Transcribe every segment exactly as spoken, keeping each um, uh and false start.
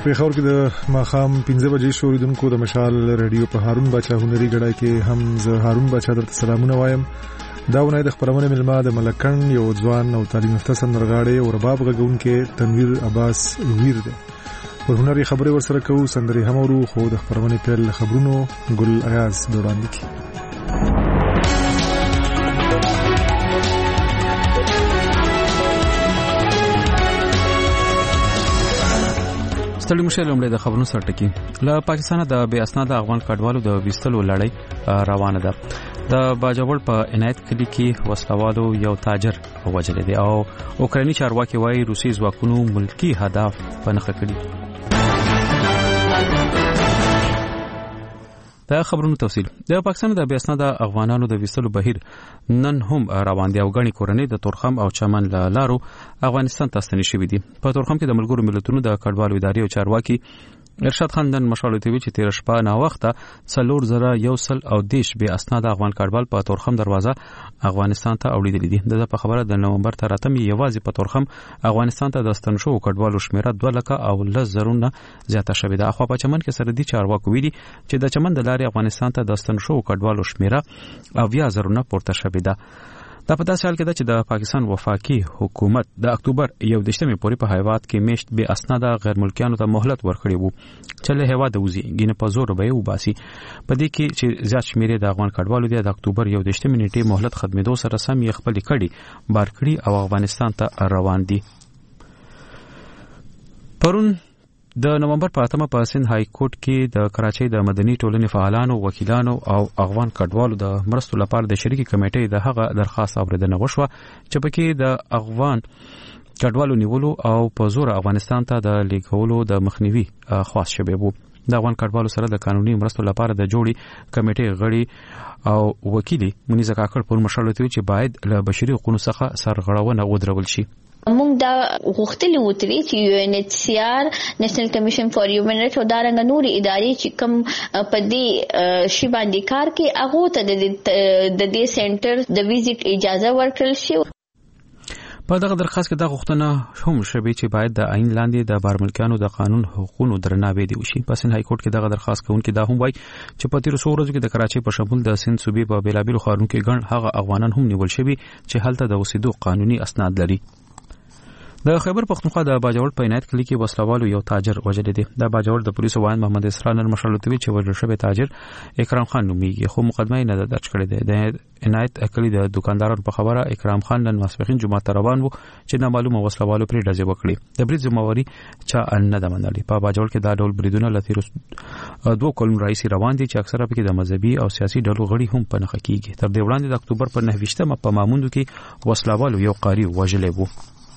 پیښور کې د ماخام پنځه بجې شو اوریدونکو د مشال رادیو په هارون باچا هنري غړای کې هم زه هارون باچا درته سلامونه وایم. دا ونه د خبرونه ملما د ملکن یو ځوان او تعلیم یافته سندرغاړي او رباب غږونکو تنویر عباس ویر دی. په هنري خبرې ورسره کوو سندري هم ورو خو د خبرونه پیل خبرونو ګل ایاز دوران دي. ستړي مشه لومړی د خبرونو سره ټکی. له پاکستان د بې اسناد افغان کډوالو د ویستلو لړۍ روانه ده. د باجوړ په عنایت کلی کې وسلوالو یو تاجر وژل دي او اوکراني چارواکي وايي روسي ځواکونو ملکی هدف په نښه کړی. دا خبرونو تفصیل. د پاکستان د بې اسناد افغانانو د ویستلو بهیر نن هم روان دی او غني کورنۍ د تورخم او چمن لارو افغانستان ته ستنې شوې دي. په تورخم کې د ملګرو ملتونو د کډوالو ادارې او چارواکي ارشاد خان نن مشال ته وی چې تیر شپه نا وخته څلور زره یو سل او دیش به اسناد افغان کډوال په تورخم دروازه افغانستان ته اوړېدل دي. د په خبره د نومبر تر اتم یوازې په تورخم افغانستان ته د ستن شو کډوالو شمیره دوه لکه او لس زرونه زیاته شوې ده. اخوا په چمن کې سردي چارواکو ویلي چې د چمن د لارې افغانستان ته د ستن شو کډوالو شمیره اویا زرونه پورته شوې ده. دا په داسې حال کې ده چې د پاکستان وفاقي حکومت د اکتوبر یو دشتمې پورې په هیواد کې میشت به اسناد غیر ملکیانو ته مهلت ورکړی وو چې له هیواد وزي ګینه په زور به وباسي. په دې کې چې زیات شمیره د افغان کډوالو د اکتوبر یو دشتمې نیټه مهلت ختمېدو سره سم یې خپل کړي بار کړي او افغانستان ته روان دي. پرون د نومبر په اتمه په سند های کورټ کې د کراچۍ د مدني ټولنې فعالانو وکیلانو او افغان کډوالو د مرستو لپاره د شریکي کمیټې د هغه درخواست اوریدنه وشوه چې پکې د افغان کډوالو نیولو او په زور افغانستان ته د لیږلو د مخنیوي خواست شوی وو. د افغان کډوالو سره د قانوني مرستو لپاره د جوړي کمیټې غړي او وکیلی منیزه کاکړ پر مشورت وی چې باید له بشري حقوقو څخه سرغړونه ودرول شي. موږ دا غوښتلی و چې یو ان ایچ سی آر نېشنل کمیشن فار هیومن رائټس او دارنګ نور ادارې چې کوم په دې شی باندې کار کوي هغه ته د دې سنټر د ویزټ اجازه ورکړل شي. په دغه درخواست کې دا غوښتنه هم شوې چې باید د عین لاندې د بارملکیانو د قانون حقوقو درناوی دی وشي. په سند های کورټ کې دغه درخواست کوونکي دا هم وایي چې په تیر څو ورځو کې د کراچۍ په شمول د سند صوبې په بیلابیلو ښارونو کې ګڼ هغه افغانان هم نیول شوي چې هلته د اوسېدو قانوني اسناد لري. د خیبر پختونخوا د باجوړ په عنایت کلی کې وسلوالو یو تاجر وژل دي. د باجوړ د پولیسو وایي محمد اسرار نن مشالوتوي چې وژل شوی تاجر اکرام خان نومیږي خو مقدمه نه ده درج کړې ده. د عنایت کلی د دکاندارانو په خبره اکرام خان نن ماسپخین جمعه ته روان وو چې نامعلومه وسلوالو پرې ډزې وکړي. د برید ذمہواری چا نه ده منلې. په باجوړ کې دا ډول بریدونه لته دوه کلونو راځي روان دي چې اکثره پکې د مذهبي او سیاسي ډلو غړي هم په نخښه کیږي. تر دې وړاندې د اکتوبر په نهه ویشتمه په ماموندو کې وسلوالو یو قاری وژلې وو.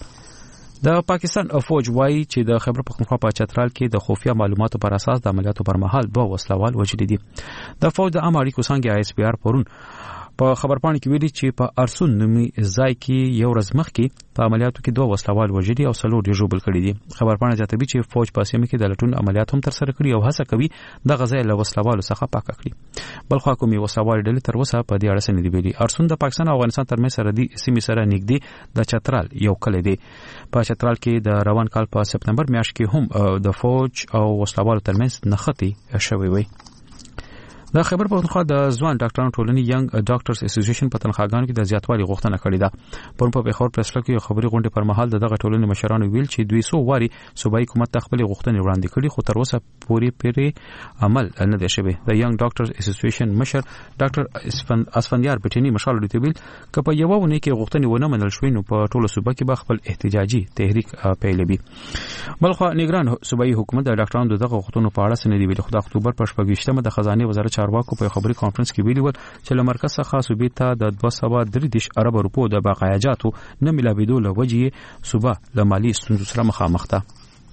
د پاکستان فوج وايي چې د خیبر پختونخوا په چترال کې د خفیه معلوماتو پر اساس د عملیاتو پر مهال دوه وسلوال وژل دي. د فوج د عام اړیکو څنګه آی اس پی آر پرون په خبرپاڼه کې ویلي چې په ارسون نومي ځای کې یو ورځ مخکې په عملیاتو کې دوه وسلوال وژلي او څلور یې ژوبل کړي دي. خبرپاڼه زیاتوي چې فوج په سیمه کې د لټون عملیات هم ترسره کړي او هڅه کوي د غزا له وسلوالو څخه پاک کړي. بل خو کومي وسلوال ډلې تر اوسه په دې اړه څه نه دی ویلي. ارسون د پاکستان او افغانستان ترمنځ سره دی سیمه سره نږدې د چترال یو کلی دی. په چترال کې د روان کال په سپتمبر میاشت کې هم د فوج او وسلوالو ترمنځ نښتې شوې وي. د خیبر پختونخوا د ځوان ډاکټرانو ټولنې ینګ ډاکټرز اسوسییشن په تنخواګانو کې د زیاتوالي غوښتنه کړې ده. پرون په پیښور پریس کلب کې خبري غونډې پر مهال دغه ټولنې مشرانو ویل چې دوی سو واري صوبایي حکومت ته خپل غوښتنې وړاندې کړي خو تر اوسه پورې پرې عمل نه دی شوی. د ینګ ډاکټرز اسوسییشن مشر ډاکټر اسفندیار پټینی مشال لري ویل چې په یو ونه کې غوښتنې ونه منل شوې نو په ټولو صوبه کې به خپل احتجاجي تحریک پیلوي. بلخو نگران صوبایي حکومت د ډاکټرانو دغه غوښتنو په اړه سندې ویل. خو د اکتوبر په شپږ ویشتمه د خزانه وزارت چارواکو په خبري کانفرنس کې ویلي ول چې له مرکز څخه صوبې ته د دوه سوه درې دېرش ارب روپو د بقایاجاتو نه ملاوېدو له وجې صوبه له مالي ستونزو سره مخامخ ده.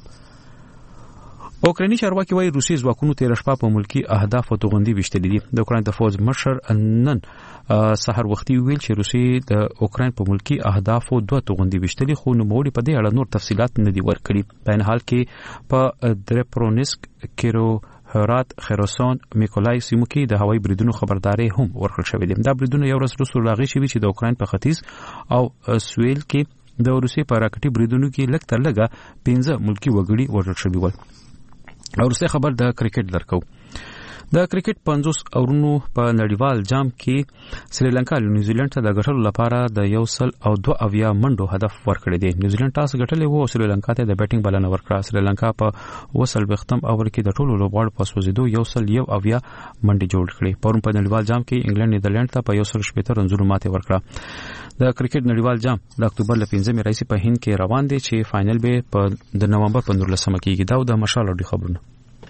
اوکراني چارواکي وايي روسي ځواکونو تیر شپه په ملکی اهداف او توغندي وشتلې دي. د اوکران د فوج مشر نن سحر وختي ویل چې روسي د اوکران په ملکی اهداف او دوه توغندي وشتلې خو نو موري په دې اړه نور تفصيلات نه دي ورکړي. په ان حال کې په درپرونسک کیرو هرات خراسان میکولای سیمو کې د هوایي بریدونو خبرداري هم ورکړل شوې ده. دا بریدونه یو ورځ وروسته راغلي چې د اوکران په ختیځ او سویل کې د روسي په راکټي بریدونو کې لږ تر لږه پنځه ملکی وګړي وژل شوي ول. او ورسته خبر د کرکټ درکو د کرکټ پنځوس اورونو په نړیوال جام کې سریلانکا نیوزیلند ته د ګټلو لپاره د یو سل او دوه اویا منډو هدف ورکړی دی. نیوزیلند ټاس ګټلې وو او سریلانکا ته د بیټینګ بلنه ورکړه. سریلانکا په وسل بختم اور کې د ټولو لوبغاړو په سوزیدو یو سل یو اویا منډي جوړ کړې. پرون په نړیوال جام کې انګلند نیدرلند ته په یو سل شپږ رنونو ماته ورکړه. د کرکټ نړیوال جام د اکتوبر ل پنځمې راځي په هند کې روان دی چې فائنل به په د نومبر په نولسمه کېږي. دا د مشال اوري خبرونه.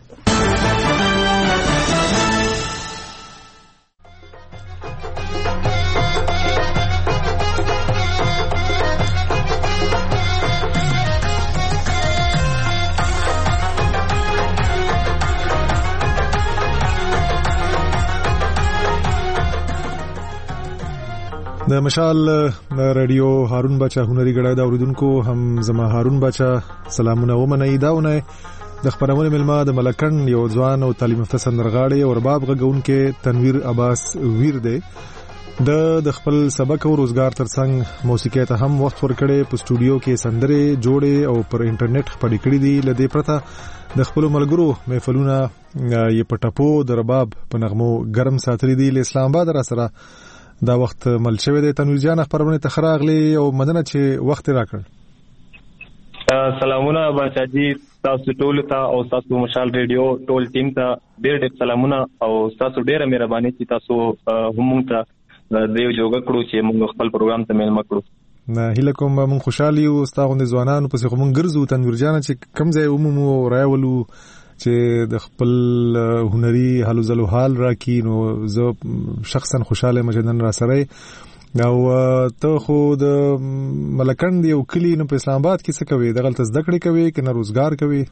د مشال رادیو هارون بچا هنري غړای دا اوریدونکو هم زما هارون بچا سلامونه ومنئ. داونه د خبرونه ملما د ملکن یو ځوان او تعلیم یافته سندرغاړي او رباب غونکې تنویر عباس ویر دی. د د خپل سبق او روزګار ترڅنګ موسیقي ته هم وخت ورکړي. په سټوډیو کې سندرې جوړې او پر انټرنیټ خپرې کړې دي. لدې پرته د خپل ملګرو محفلونه یې پټاپو د رباب په نغمو ګرم ساتري دي. اسلام آباد را سره دا وخت مل شوی دی. تنویر جان خبرونه تخراغلی او مدنه چې وخت راکړ. سلامونه بچاجي تاسو ټول ته او تاسو مشال ریډیو ټول ټیم ته ډېر ډېر سلامونه او تاسو ډېره مهرباني چې تاسو هم ته دیو جوګه کړو چې موږ خپل پروګرام ته مېلمه کړو. نه هله کوم موږ خوشالي او تاسو د ځوانانو په څیر موږ ګرځو. تنویر جان چې کم ځای عمومو راولو چې د خپل هنري حالو زلو حال راکې نو زه شخصا خوشاله مجدن را سره او ته خو د ملکند یو کلی نو په اسلام آباد کې څه کوي؟ د غلط زده کړې کوي که نه روزګار کوي؟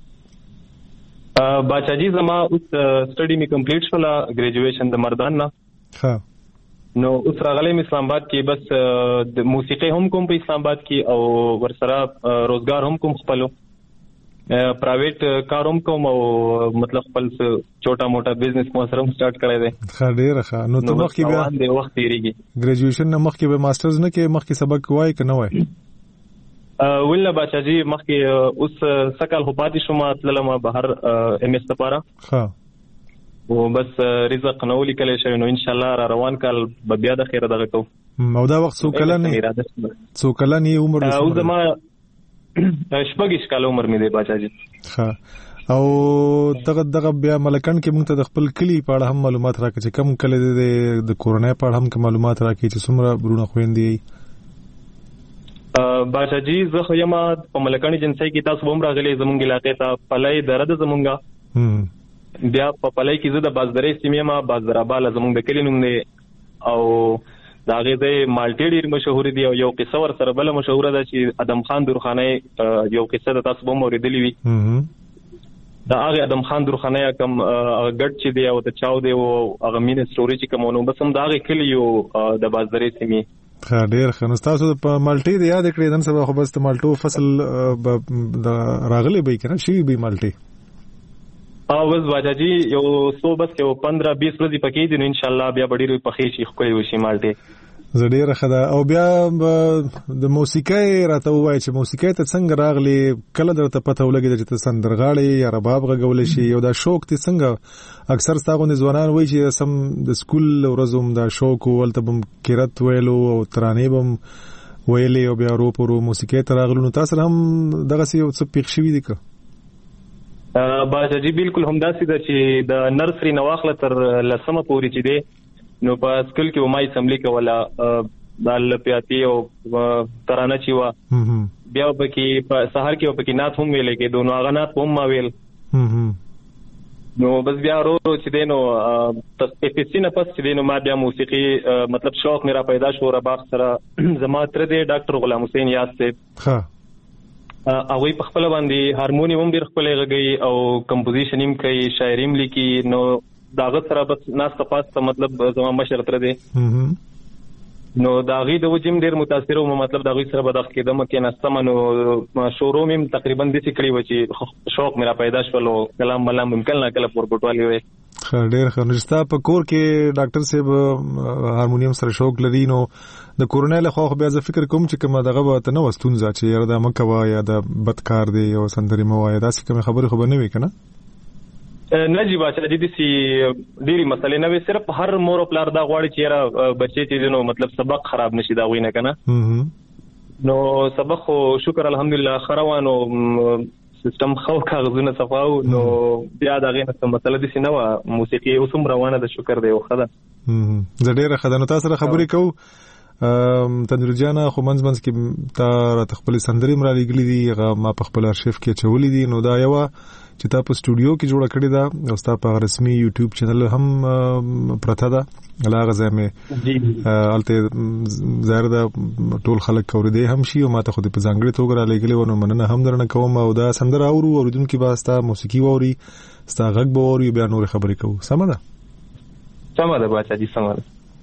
باچاجي زما اوس سټډي می کمپلیټ شولا ګریجویشن د مردان نه. ها نو اوس راغلم اسلام آباد کې بس د موسیقي هم کوم په اسلام آباد کې او ورسره روزګار هم کوم خپلو پرایویټ کاروم کوم او مطلب خپل چوټا موټا بزنس مو سره سٹارټ کړی دی. ښه ډیر ښه. نو ته مخکې بیا د وخت تیریږي ګریجویشن نه مخکې به ماسترز نه کې مخکې سبق وای که نه وای؟ ولله بچاجي مخکې اوس سکل خو پاتې شوم تللم بهر ام اس لپاره. ښه او بس رزق نو لیکل شوی نو ان شاء الله را روان کال به بیا د خیره دغه کو. او دا وخت څو کلن څو کلن یې عمر او زما شپږ کال عمر مې دی باچاجي. ها او دغه دغه بیا ملکن کې موږ ته د خپل کلی په اړه هم معلومات راکړي چې کم کله د کورونای په اړه هم کوم معلومات راکړي چې څومره برونه خويندې. باچاجي زه خو یم په ملکن جنسي کې تاسو هم راغلي زمونږ علاقې ته پلای درد زمونږه بیا په پلای کې زه د بازدرې سیمه ما بازدراباله زمونږ د کلی نوم دی او دا غېده مالټي ډیر مشهور دي او یو قصه ور سره بل مشهور ده چې ادم خان درخانه یو قصه د تاسو به اوریدلې وي. دا هغه ادم خان درخانه کوم ګډ چې دی او د چاو دی او هغه مين ستوري چې کوم نو بس هم دا هغه کلی یو د بازدرې سیمه. ښه ډیر ښه. نو تاسو په مالټي دی یاد کړئ نن سبا خو بس د مالټو فصل د راغلي به کنه شي به مالټي او بس باجاجي یو سو بس یو پندرہ بیس ورځې پکې دي نو ان شاء الله بیا ډېر پخې شي خو یو شي مالټي. زړه خدا او بیا د موسیقۍ راته وای چې موسیقۍ ته څنګه راغلي کله درته پته ولګي چې سندرغاړي یا رباب غږول شي یو دا شوق ته څنګه اکثر تاسو نه ځوانان وای چې سم د سکول ورځوم دا شوق ولته بم کیرت ویلو او ترانه بم ویلې او بیا رو پرو موسیقۍ ته راغلو نو تاسو هم دغه څه یو څه پیښ شوی دي که باجاجي بالکل همداسې ده چې د نرسري نواخله تر لسمه پورې چې دی نو په سکول کې ومای سملی کوله د لپیاتی او ترانه چې وا بیا پکې په سحر کې پکې نات هم ویلې کې دوه هغه نات هم ما ویل نو بس بیا ورو ورو چې دی نو اپیسی نه پس چې دی نو ما بیا موسیقي مطلب شوق میرا پیدا شو رباب سره زما تر دی ډاکټر غلام حسین یاد صاحب هغه په خپل باندې هارمونیم هم ډیر خپل غږی او کمپوزیشن هم کوي شاعري هم لیکي نو داغه سره بس ناس تاسو مطلب زما مشر تر دی نو داغي د وجم ډیر متاثر او مطلب داغي سره بدخ کېدم کې نستم نو شوروم هم تقریبا د څه کړی و چې شوق میرا پیدا شول کلام ملام ممکن نه کله پور پټوالي وي ډیر ښه. نشته په کور کې ډاکټر صاحب هارمونیم سره شوق لري نو د کورونای له خو بیا زه فکر کوم چې کومه دغه به ته نو ستونزه چې یاره د مکه وا یا د بدکار دی او سندري مو یا داسې کوم خبرې خو به نه وي کنه نه جی بچا جی دي سي ډيري مسلې نه وي صرف هر مور او پلار دا غواړي چې را بچي چې نو مطلب سبق خراب نشي دا وینه کنه نو سبق خو شکر الحمدلله خروانو سیستم خو کاغذونه صفاو نو بیا دا غینه څه مسله دي سينه موسیقي اوسم روانه د شکر دی خو دا زه ډیره خدانو تاسو سره خبرې کوم تنویر جانا خو منځ منځ کې تا تخپل سندري مرالي غلي دي هغه ما په خپل ارشیف کې چولې دي نو دا یو چې تا په سټوډیو کې جوړه کړې ده او ستا په رسمي یوټیوب چینل هم پرته ده هغه ځمه جی الته ظاهر ده ټول خلک اوریدي هم شي او ما ته خو په ځانګړي توګه را لګلې ونه مننه هم درنه کوم او دا سندره اورو اوریدونکو به ستا موسیقي ووري ستا غږ به ووري بیا نور خبرې کوو سم ده سم ده بچا جی سم ده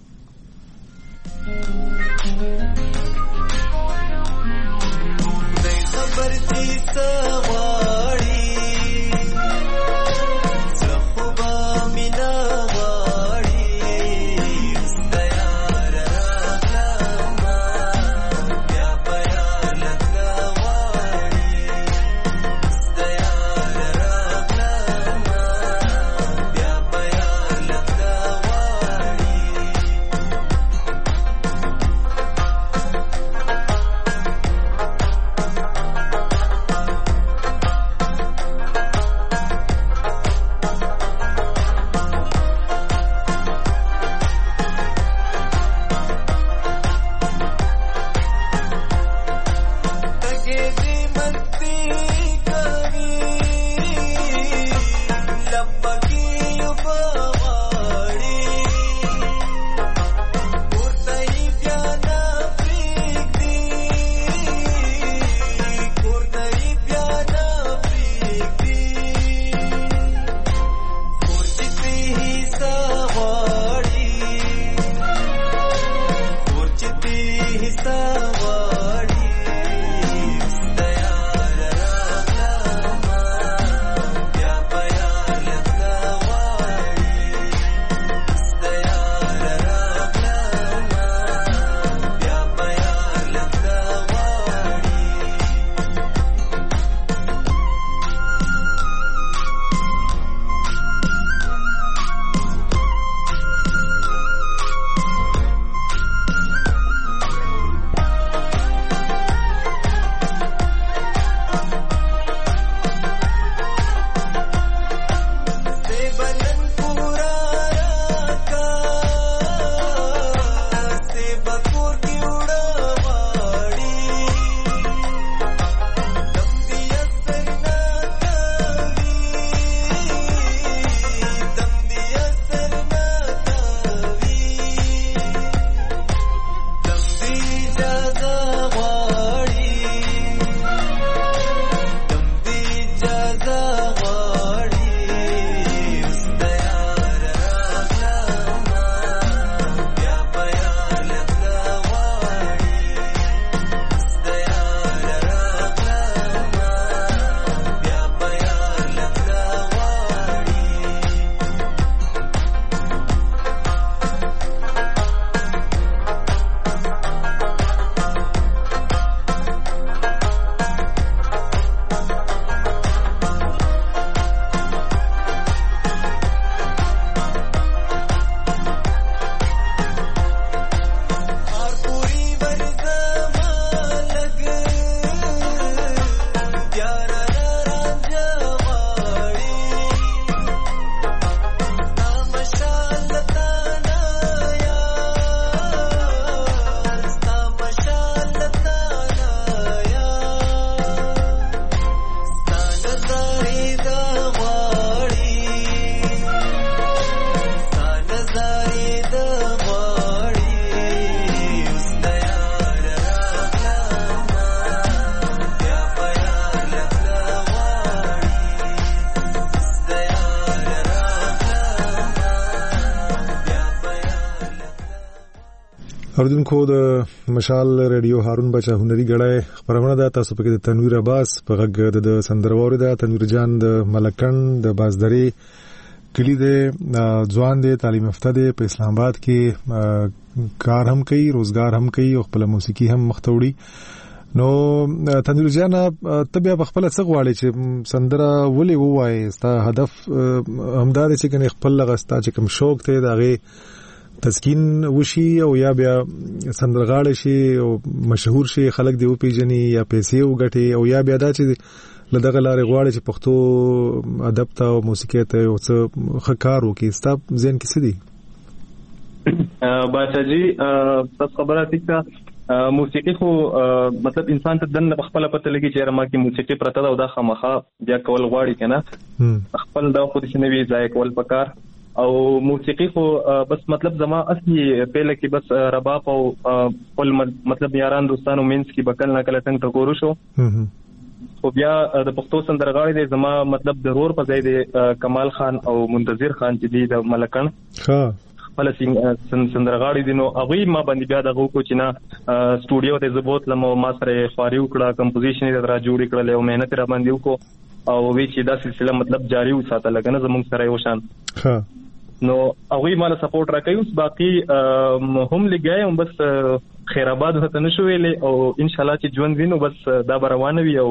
اوریدونکو د مشال رادیو هارون بچا هنري غړای خبرونه ده تاسو په کې د تنویر عباس په غږ د سندرور ده تنویر جان د ملکن د بازدري کلی د ځوان د تعلیم یافته د په اسلام آباد کې کار هم کوي روزګار هم کوي او خپل موسیقي هم مختوړي نو تنویر جان ته بیا په خپل څه غواړي چې سندره ولې ووایي ستا هدف همدا دی چې کنه خپل لغستا چې کوم شوق ته دغه تسکین وشي او یا بیا سندرغاړي شي او مشهور شي خلک دی او پیژني یا پیسې وګټي او یا بیا دا چې لدغه لارې غواړي چې پښتو ادب ته او موسیقي ته او څه خکار وکي ستا ذهن کې څه دي باچا جی تاسو خبره تکه موسیقي خو مطلب انسان ته دنه خپل پته لګي چې رما کې موسیقي پرته دا او دا خامخا بیا کول غواړي کنه خپل دا خو د شنوي ځای کول پکار او موسیقي خو بس مطلب زما اصلي پهله کې بس رباب او خپل مطلب یاران دوستانو مینس کې بکل نه کله څنګه ټکورو شو خو بیا د پښتو سندرغاړي د زما مطلب ضرور په ځای د کمال خان او منتظر خان چې دی د ملکن ها خپل سندرغاړي دي نو هغه ما باندې بیا دغه کو چې نه سټوډیو ته زبوت لمو ما سره خواري وکړه کمپوزیشن یې را جوړ کړل او مهنت را باندې وکړو او وی چې دا سلسله مطلب جاری وساته لګنه زموږ سره یو شان ها نو هغه مال سپورټ راکوي اوس باقي هم لګای هم بس خیر آباد هته نشو ویلې او ان شاء الله چې ژوند وینو بس دا روانه وي او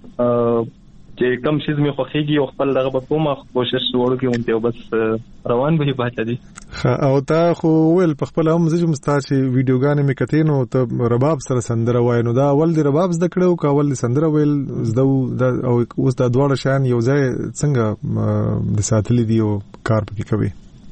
چې کم شیز می خوخيږي او خپل دغه په کومه کوشش وړو کې ونته بس روان به باچا دي او تا خو ول په خپل هم زج مستا چې ویډیوګانې می کتې نو ته رباب سره سندره وای نو دا اول دی رباب زده کړو کا اول سندره ویل زده او اوس دا دواړه شان یو ځای څنګه د ساتلې دی او کار پکې کوي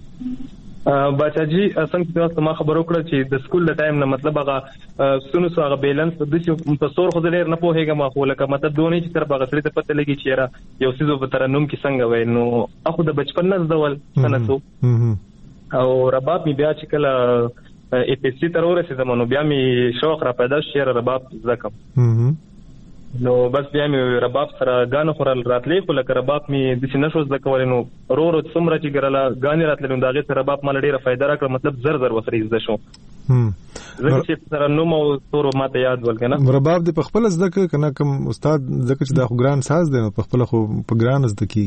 باچا جی څنګه تاسو ما خبرو کړ چې د سکول د ټایم نه مطلب هغه سونو سو هغه بیلانس د څه په سور خو دلیر نه پوهیږم خو لکه مطلب دونی چې تر هغه سره ته پته لګی چې را یو سيزو په ترنم کې څنګه وای نو اخو د بچپن نه زدول سنتو او رباب می بیا چې کله ای پی سی تر ورسېدم نو بیا می شوق را پیدا شو رباب زکم نو بس بیا مې رباب سره غانو خورل راتلې خو لکه رباب مې د سینې شوز د کولې نو رو رو څومره چې ګرلا غانې راتلې نو داغه سره رباب مال ډیره فائدہ راکړه مطلب زر زر وسري زده شو هم زه چې سره نو مو تور ماته یاد ولکنه رباب د خپل زده کنه کوم استاد زکه چې دا خو ګران ساز دی په خپل خو په ګران زده کی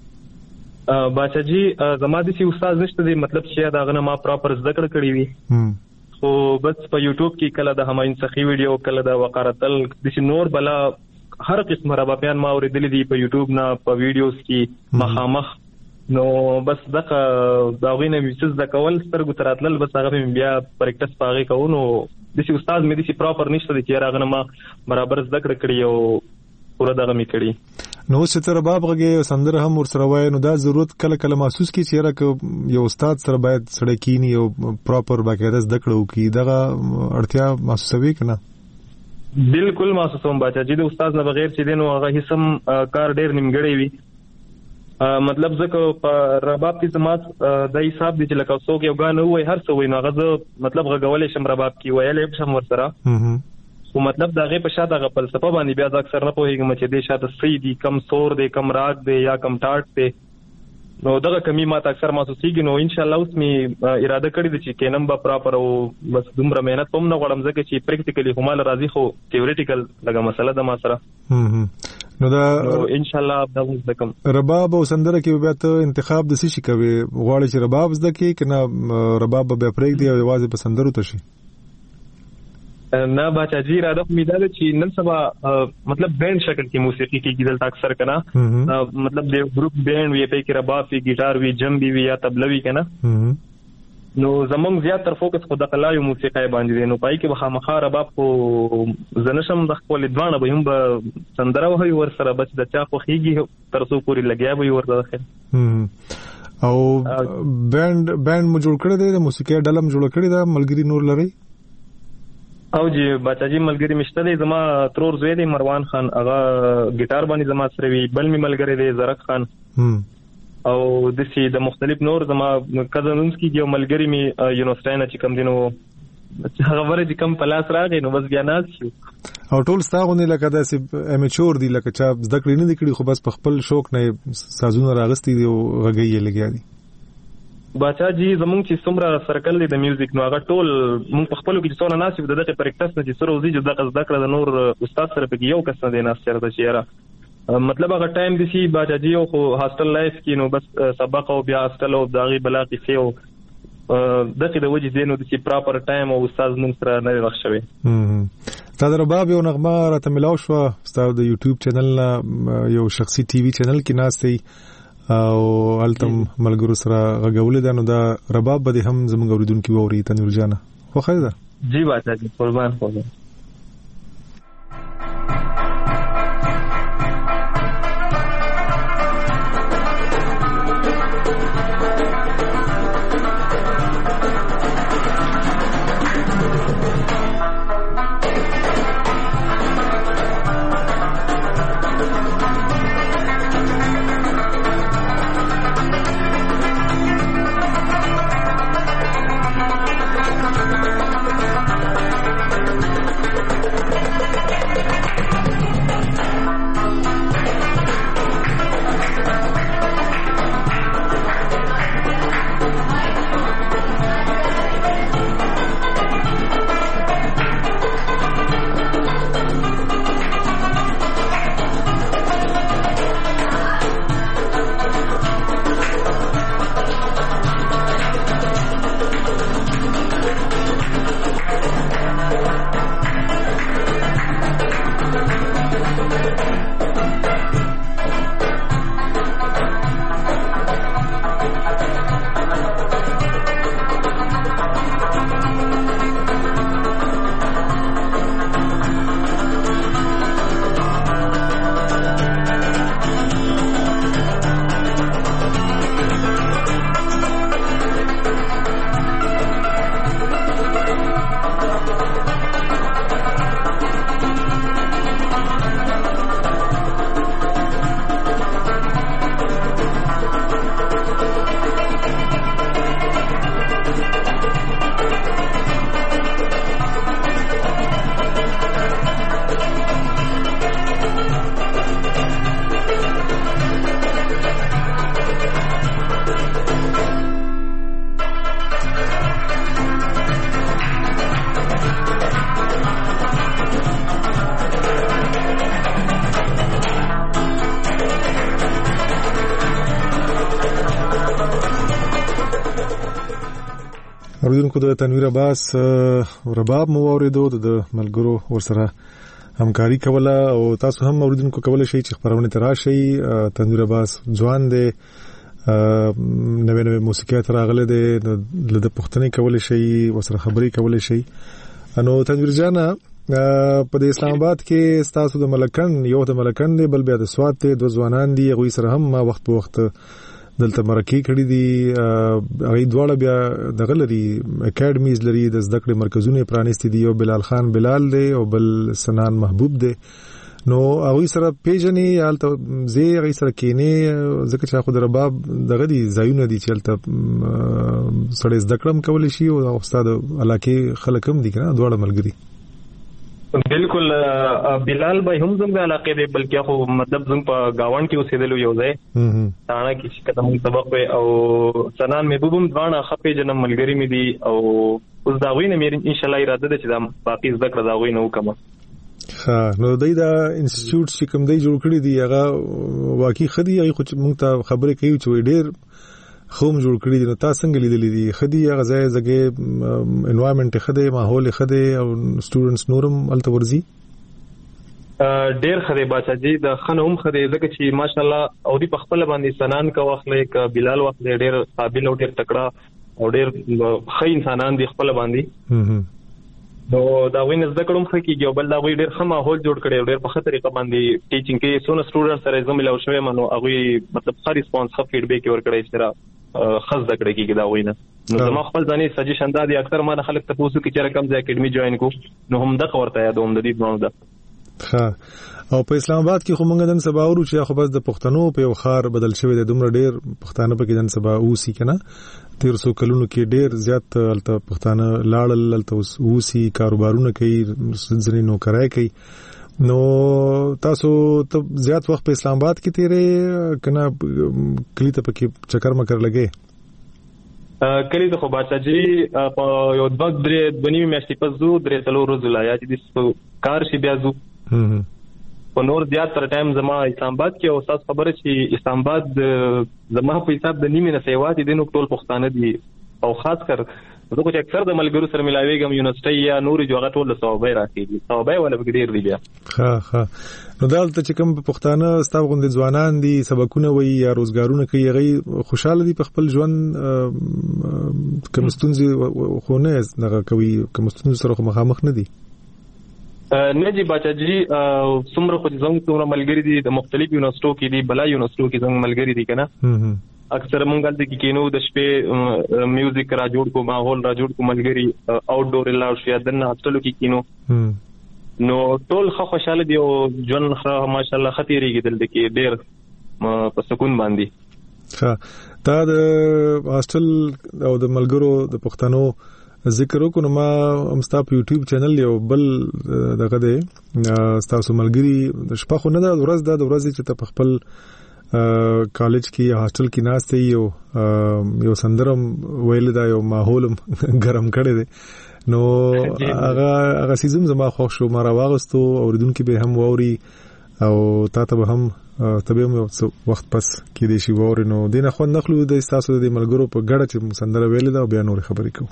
باچا جی زما د سی استاد نشته دی مطلب چې دا غنه ما پراپر زده کړ کړی وي خو بس په یوټیوب کې کله د هماین سخی ویډیو کله د وقارتل د نور بلا هر قسم ربابیان ما اوریدلې دي په یوټیوب نه په ویډیوز کې مخامخ نو بس دغه داغینه میسز د کول سترګو تراتل بس هغه بیا پریکټس پاغي کوو نو د سی استاد مې د سی پراپر نشته چې راغنه ما برابر زده کړی او پورا دغه می کړی نو چې تر رباب غږی سندره هم ور سره وای نو دا ضرورت کله کله محسوس کی چې راک یو استاد سره باید سړی کینی او پراپر باقاعده زده کړو کی دغه اړتیا محسوسوي کنه بالکل محسوسوم باچا چې د استاد نه بغیر چې دینو هغه هیڅ کار ډیر نیمګړی وي مطلب ځکه په رباب کې سمات د حساب دي چې لکه څوک یو غانو وای هر څه وای نو هغه مطلب غغولې شم رباب کې ویلې شم ور سره خو مطلب دا غي په شاته غ فلسفه باندې بیا ځکه سر نه پوهیږم چې د شاته سې دي کم سور دي کم راګ دي یا کم ټاټ دي نو دغه کمی ماته اکثر محسوسيږي نو ان شاء الله اوس می اراده کړی دي چې کینم به پراپر او بس دومره مهنت هم نه غواړم ځکه چې پریکټیکلی همال راځي خو تیوریټیکل لګه مسله د ما سره نو دا ان شاء الله دا وځم رباب او سندره کې بیا ته انتخاب د څه شي کوي غواړي چې رباب زده کې کنه رباب به پریک دی او واځي په سندرو ته شي نه باچا جی را د امید ده چې نن سبا مطلب بینډ شکل کې موسیقي کې کېدل اکثر کنه مطلب د ګروپ بینډ وی په کې رباب وی ګیټار وی جمبي وی یا تبله وی کنه نو زمونږ زیات تر فوکس خو د قلایو موسیقي باندې دی نو پای کې بخامخا رباب کو زنشم د خپل دوانه به هم به سندره وهي ور سره بس د چا خو خيږي تر څو پوری لګیا به ور داخل او بینډ بینډ مو جوړ کړی دی د موسیقي ډلم جوړ کړی دا ملګری نور لري او جی باچا جی ملګری مشته دی زما ترور زوی دی مروان خان هغه ګیټار باندې زما سره وی بل می ملګری دی زرق خان او د سی د مختلف نور زما کزنونس کی یو ملګری می یونیورسيټي چې کم دینو هغه ورته چې کم پلاس راغی نو بس بیا ناز شو او ټول ستاغونه لکه داسې امیچور دی لکه چا زده کړی نه دی کړی خو بس په خپل شوق نه سازونه راغستی دی او غږی لګیا دی باچا جی زمونږ چې څومره سرکل دی د میوزیک نو هغه ټول مونږ په خپل کې څونه ناسب د دغه پریکټس نه چې سره وزي چې دغه زده کړه د نور استاد سره په یو کس نه دی ناس چرته چیرې مطلب هغه ټایم دی چې باچا جی خو هاستل لایف کې نو بس سبق او بیا هاستل او داغي بلاغي فيو دغه د وجې دینو د چې پراپر ټایم او استاد مونږ سره نه وخت شوی تا د رباب یو نغمه راته ملاو شو ستاسو د یوټیوب چینل یو شخصي ټي وي چینل کې ناستې او التم ملګرو سره غږولې ده، نو دا رباب به هم زموږ اوریدونکو ووري تنویر جان خو خیر ده. جی بات ہے قربان خدا. اوریدونکو د تنویر عباس رباب مو اوریدو، د ملګرو ورسره همکاري کوله او تاسو هم اوریدونکو کولای شئ چې خبرونه تراشي. تنویر عباس ځوان دی، نوې نوې موسیقي تراغله دی، د پښتنې کولای شئ ورسره خبري کولای شئ. نو تنویر جان په اسلام آباد کې تاسو د ملکن یو د ملکن دی، بل بیا د سواد ته د ځوانان دي، غوي سره هم ما وخت په وخت دلته مرکې کړې دي. هغه دواړه بیا د غلري اکیډمیز لري، د زده کړې مرکزونه پرانیستي دي، یو بلال خان بلال دی او بل سنان محبوب دی. نو هغه سره پیژنې حالت زی هغه سره کینې ځکه چې خو د رباب دغه دي ځایونه دي چې حالت سړی زده کړم کولی شي او استاد علاقې خلک هم دي کنه دواړه ملګري. بالکل بلال بھائی هم زموږ علاقې دی، بلکې خو مطلب زموږ په گاوند کې اوسېدلو یو ځای تاڼه کې چې کته موږ سبق وی او سنان محبوب هم ځوانه خپې جنم ملګری مې دي او اوس دا غوینه مې ان شاء الله اراده ده چې دا باقي زده کړه دا غوینه وکم. ها نو دای دا انسټیټیوټ چې کوم دی جوړ کړی دی هغه واقعي خدي هغه خو موږ ته خبرې کوي چې ډېر خوم جوړ کړی دي. نو تاسو څنګه لیدلې دي خدي هغه ځای زګه انوایرنمنت خدي ماحول خدي او سټوډنټس نورم الته ورزي ډېر خدي بچا جی د خنوم خدي زګه چې ماشاءالله او دی په خپل باندې سنان کا واخلې ک بلال واخلې ډېر قابل او ډېر تکړه او ډېر ښه انسانان دي خپل باندې. نو دا وینځ د کړم خو کېږي او بل دا وی ډېر ښه ماحول جوړ کړي ډېر په خطرې په باندې ټیچینګ کې سونه سټوډنټ سره زموږ له شوي منو هغه مطلب ښه ریسپانس ښه فیډبیک ورکړي چې خاص د کړي کېږي دا وینه. نو زما خپل ځاني سجیشن دا دي اکثر ما خلک ته پوښتنه کوي چې رقم ځای اکیډمي جوائن کو نو هم دا ورته یادوم د دې نو دا ها او په اسلام آباد کې خو موږ نن سبا ورو چې خو بس د پښتنو په یو خار بدل شوی د دومره ډېر پښتانه په کې نن سبا اوسي کنه تیر سو کلونو کې ډېر زیات الته پښتانه لاړل الته اوسي کاروبارونه کوي ځنې نوکرای کوي. نو تاسو ته زیات وخت په اسلام آباد کې تیرې کنه کلی ته پکې چکر مکر لګې کلی ته خو باچا جی په یو د وخت درې د نیمه میاشتې پس زو درې څلور ورځې لا یا چې د کار شي بیا زو په نور زیات تر ټایم زما اسلام آباد کې او تاسو خبره چې اسلام آباد زما په حساب د نیمه نه سیوا دي د نو ټول پښتانه دي او خاص کر زه خو چې اکثر د ملګرو سره ملاویږم یونیورسيټي یا نورې جوغه ټول ثوابای راکېږي ثوابای ولا بګډیر دی بیا ها ها نو دالته چې کوم پښتانه ستاسو غوندې ځوانان دي سبقونه وي یا روزګارونه کوي هغه خوشاله دي په خپل ژوند کومستونځي خو نه دغه کوي کومستونځ سره مخامخ نه دي نه جی بچا جی څومره خو څنګه څومره ملګری دي د مختلف یونیورسيټو کې دي بلا یونیورسيټو کې څنګه ملګری دي کنه اکثر مونږ د کینو د شپې میوزیک را جوړ کو ماحول را جوړ کو ملګری آوټ ډور لا شي دنه هاستلو کې کینو نو ټول خو خوشاله دي او جون خو ماشاءالله خطيري کېدل دي کې ډېر په سکون باندې ها دا د هاستل او د ملګرو د پښتنو ذکر وکړو ما هم ستاسو یوټیوب چینل یو بل دغه دی تاسو ملګری د شپه خو نه د ورځ د ورځ چې ته خپل کالج کې یا هاستل کې ناشته یو یو سندرم ویل دا یو ماحول ګرم کړی دی نو هغه هغه سیزم زما خوښ شو ما راوغستو اوریدونکو به هم ووري او تاسو به هم تبه مو وخت پس کې دي شي ووري نو دینه خو نخلو د تاسو د ملګرو په ګډه چې سندره ویل دا بیا نور خبرې کوو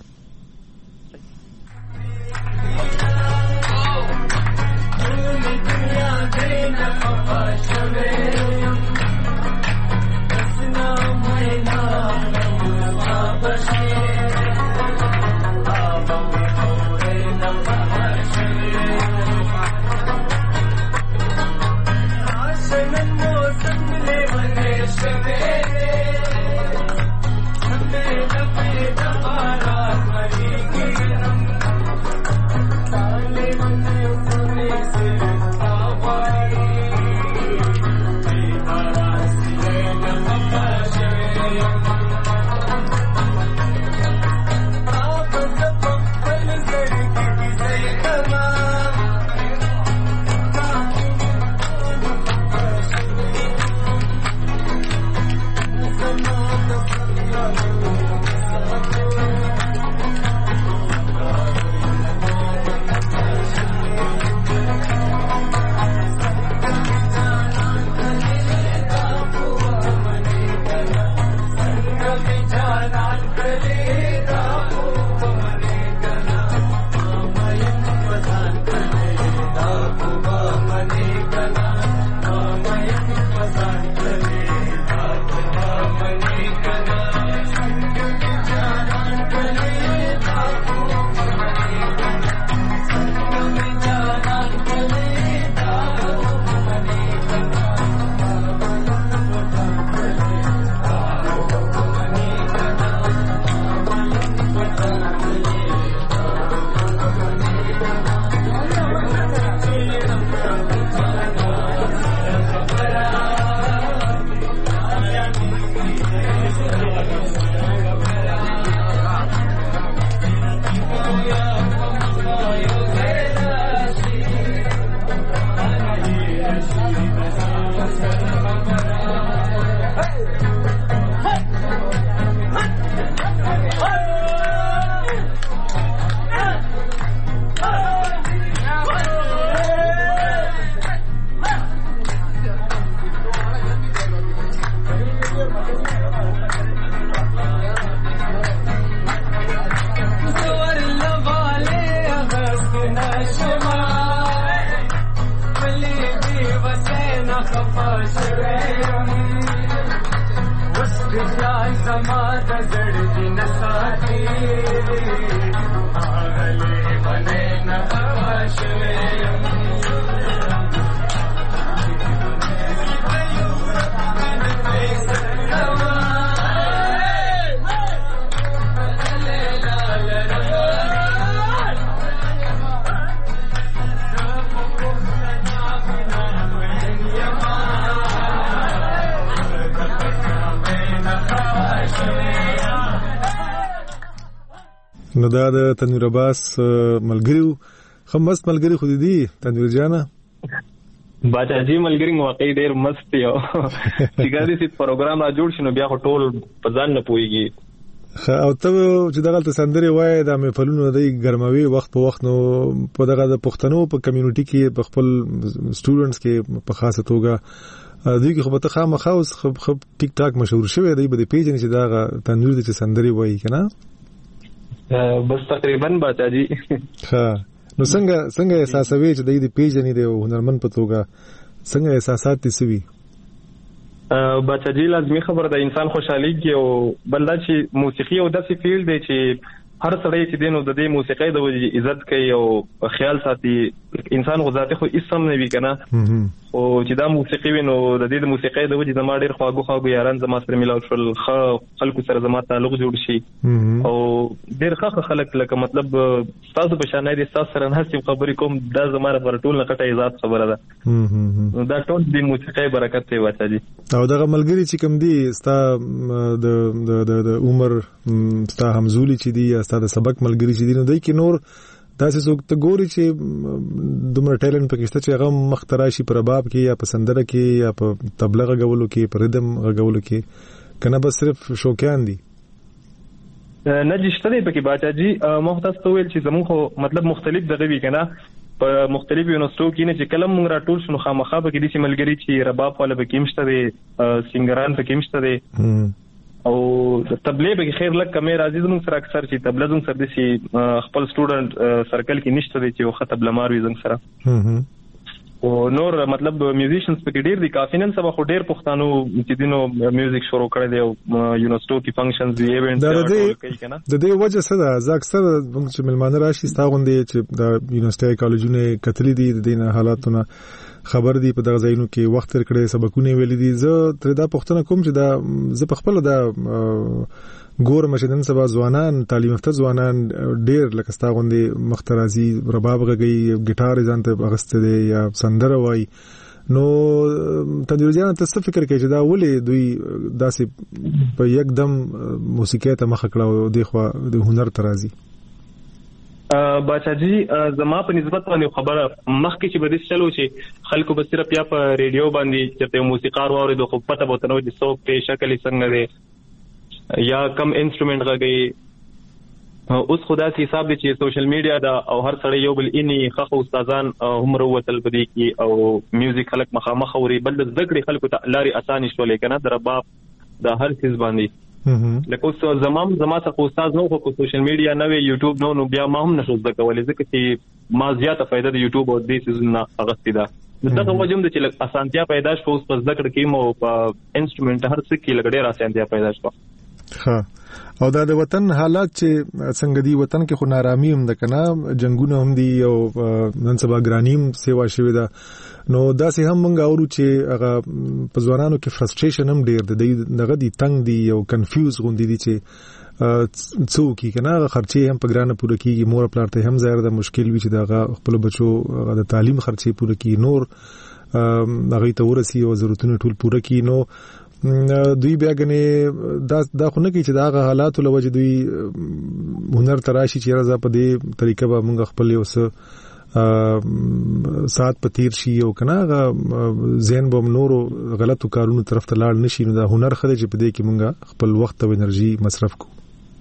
نو دا د تنویر عباس ملګریو خمست ملګری خو دي تنویر جانا باچا جی ملګری واقعي ډېر مست یو چې ګاډي سي پروګرام را جوړ شنو بیا ټول په ځان نه پويږي او ته چې دغه تسندري وای د مفلونو د ګرموي وخت په وخت نو په دغه د پښتنو په کمیونټي کې په خپل سټوډنټس کې په خاصه توګه دوی کې خو په خامخا اوس خو ټیک ټاک مشهور شوی دی په پیج نه چې دا تنویر د تسندري وای کنه بس تقریبا باچاجي. ها نو څنګه څنګه احساسوي چې د دې پیژنې د هنرمن په توګه څنګه احساسات دي سوي؟ باچاجي لازمي خبره ده انسان خوشحالي کې او بلدا چې موسیقي او داسې فیلډ دی چې هر سړی چې دینو د دې موسیقي د وجې عزت کوي او خیال ساتي. انسان غوځاته خو اسم نه وی کنه او چې دا موسیقي وینو د دې د موسیقي د وجې زما ډېر خواږه خواږه یاران زما سره ملاو شول، خلکو سره زما تعلق جوړ شي او ډېر ښه خلک لکه مطلب تاسو په شان دي تاسو سره نه سیم خبرې کوم دا زما لپاره ټول نه کټه عزت خبره ده. دا ټول د موسیقي برکت دی واچاجي. او دغه ملګری چې کوم دي ستا د د د عمر ستا همزولي چې دي ستا د سبق ملګری چې دي نو دوی کې نور داسې څوک ته ګوري چې دومره ټیلنټ پکې شته چې هغه مخترا شي په رباب کې یا په سندره کې یا په طبله غږولو کې په ردم غږولو کې کنه بس صرف شوقیان دي؟ نه جشته دی پکې باچاجي. محتاج ته ویل چې زموږ خو مطلب مختلف دغه وی کنه په مختلف یونیورسيټو کې نه چې کلم موږ راټول شنو خامخا به کې دي ملګری چې رباب والا به کې مشته دي سنگران به کې مشته دي او تبلیغ به خیر لک کمه راځي زموږ سره اکثر چې تبلیغ زموږ سره دي خپل سټوډنټ سرکل کې نشته دي چې وخت تبلیغ مار وي زموږ سره او نور مطلب میوزیشنز په ډیر دي کافي نن سبا خو ډیر پښتانو چې دینو میوزیک شروع کړی دی او یونیورسيټو کې فنکشنز دی ایونټ کوي کنه. د دې وجه څه ده؟ زه اکثر چې ملمانه راشي ستاغوندې چې د یونیورسيټي کالجونه کتلې دي د دې حالاتونه خبر دي په دغه ځایونو کې وخت تر کړي سبقونه ویل دي. زه تر دا پښتنه کوم چې دا زه په خپل دا ګور مشدن سبا ځوانان تعلیم یافته ځوانان ډیر لکه ستا غوندې مخترازي رباب غږی ګټار ځانته اغسته دي یا سندره وای نو تدریجان ته څه فکر کوي چې دا ولې دوی داسې په یک دم موسیقي ته مخ کړه او د خو د هنر ترازی؟ باچاجي زما په نسبت باندې خبره مخکې چې بده چلو چې خلکو به صرف یا په ریډیو باندې چې موسیقار ووري د خو پته بوته نو د څوک په شکل څنګه دی یا کم انسټرومنټ غږی. اوس خدا سي حساب دي چې سوشل میډیا دا او هر سړی یو بل اني خخ استادان هم وروتل بدی کی او میوزیک خلک مخامخ اوري بل د ذکر خلکو ته لاري اسانه شولې کنه د رباب د هر څه باندې لکه اوس زمام زما څخه استاد نو خو سوشل میډیا نه وی یوټیوب نو نو بیا ما هم نشو زده کولای ځکه چې ما زیاته فائدہ د یوټیوب او د سيزونه اغستی ده. دغه وجم د چې لک اسانتیا پیدا شو اوس په ذکر کې مو په انسټرومنټ هر څه کې لګ ډېر اسانتیا پیدا شو. ها او دا د وطن حالات چې څنګه دی وطن کې خو نارامي هم ده کنه جنگونه هم دي او نن سبا ګرانیم سیوا شوی ده نو دا سه هم موږ اورو چې هغه په ځوانانو کې فرستریشن هم ډیر دی دغه دی تنگ دی او کنفیوز غوندي دي چې څوک کنه خرچي هم په ګرانه پوره کیږي مور پلار ته هم ظاهر ده مشکل وي چې دغه خپل بچو د تعلیم خرچي پوره کی نور هغه ته ورسي او ضرورتونه ټول پوره کی نو دوی بیا غني دا دا خو نه کی چې دا حالات لوجه دوی هنر تراشي چې راځه په دې طریقه به موږ خپل یو څه سات پتیر شي او کنه زین بم نور غلطو کارونو طرف ته لاړ نشي نو دا هنر خره چې په دې کې موږ خپل وخت او انرژي مصرف کو.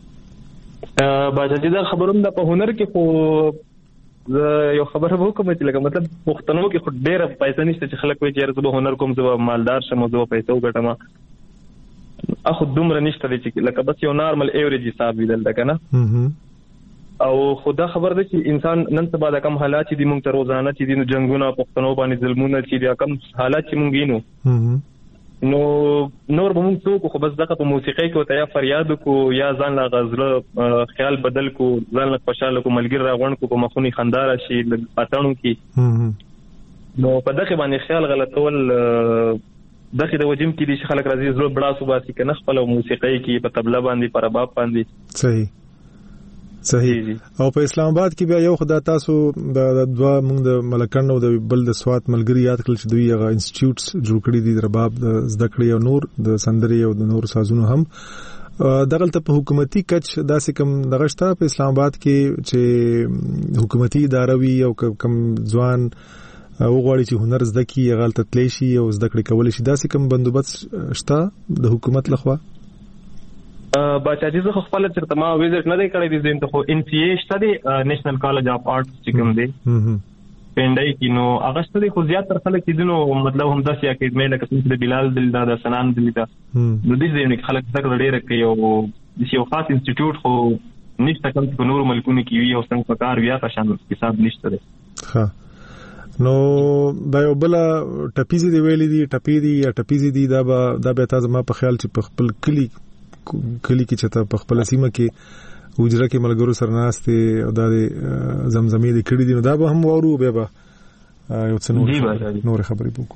باجی دا خبروم د په هنر کې خو یو خبره وکم چې لکه مطلب پښتنو کې خو ډېر پیسې نشته چې خلک وایي چې زه هنر کوم زه مالدار شم زه پیسې وګټم اخو دومره نشته چې لکه بس یو نارمل ایوریج حساب ویل ده کنه او خدا خبر ده چې انسان نن سبا د کم حالات دي موږ ته روزانه چې دي جنگونه پښتنو باندې ظلمونه چې دي کم حالات چې مونږ وینو نو نور به موږ څوک خو بس دغه په موسیقۍ کې وته یا فریاد کو یا ځان لا غزله خیال بدل کو ځان لا خوشاله کو ملګری راغون کو په مخونی خندار شي اتانو کې نو په دغه باندې خیال غلطول دغه د وجم کې دي خلک راځي زړه بڑا صوبه سي کنه خپل موسیقۍ کې په طبله باندې پر رباب باندې صحیح صحیح او په اسلام آباد کې بیا یو خدای تاسو د دوا موږ د ملکن او د بل د سوات ملګری یاد کړل چې دوی هغه انسټیټیوټس جوړ کړی دي د رباب د زده کړې او نور د سندري او د نور سازونو هم دغه ته حکومتي کچ داسې کم دغه شته په اسلام آباد کې چې حکومتي اداره وي او کم ځوان او غواړي چې هنر زده کی غلطه تلی شي او زده کړې کول شي داسې کم بندوبست شته د حکومت لخوا. باچاجي زه خپل چرته ما ویزټ نه دی کړی دي زین ته خو ان سی ای شته دی نېشنل کالج اف آرټس چې کوم دی پندای کې نو هغه شته دی خو زیات تر خلک دي نو مطلب هم داسې اکیډمي لکه څنګه بلال دلدا د سنان دلدا نو دې ځینې خلک ذکر ډېر کوي او یو خاص انسټیټیوټ خو نشته کوم په نور ملکونو کې وي او څنګه پکار بیا په شان حساب نشته ده. ها نو دا یو بل ټپیزي دی ویلې دي ټپی دي یا ټپیزي دي دا به دا به تاسو ما په خیال چې په خپل کلی کلی کې چې ته په خپل سیمه کې وجره کې ملګرو سره ناشته او د زمزمې د کړي دي نو دا به هم وورو به به یو څه نور نور خبرې وکړو.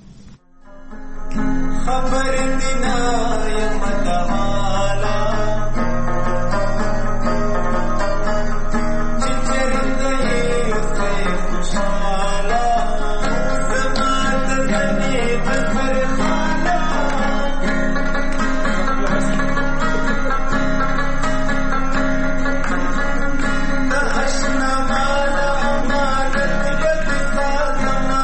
خبر دینا یمتوالا چچرته یوسه خوشالا زمات غنی بفر خالا دهشنا مالا مالت یدتا زمان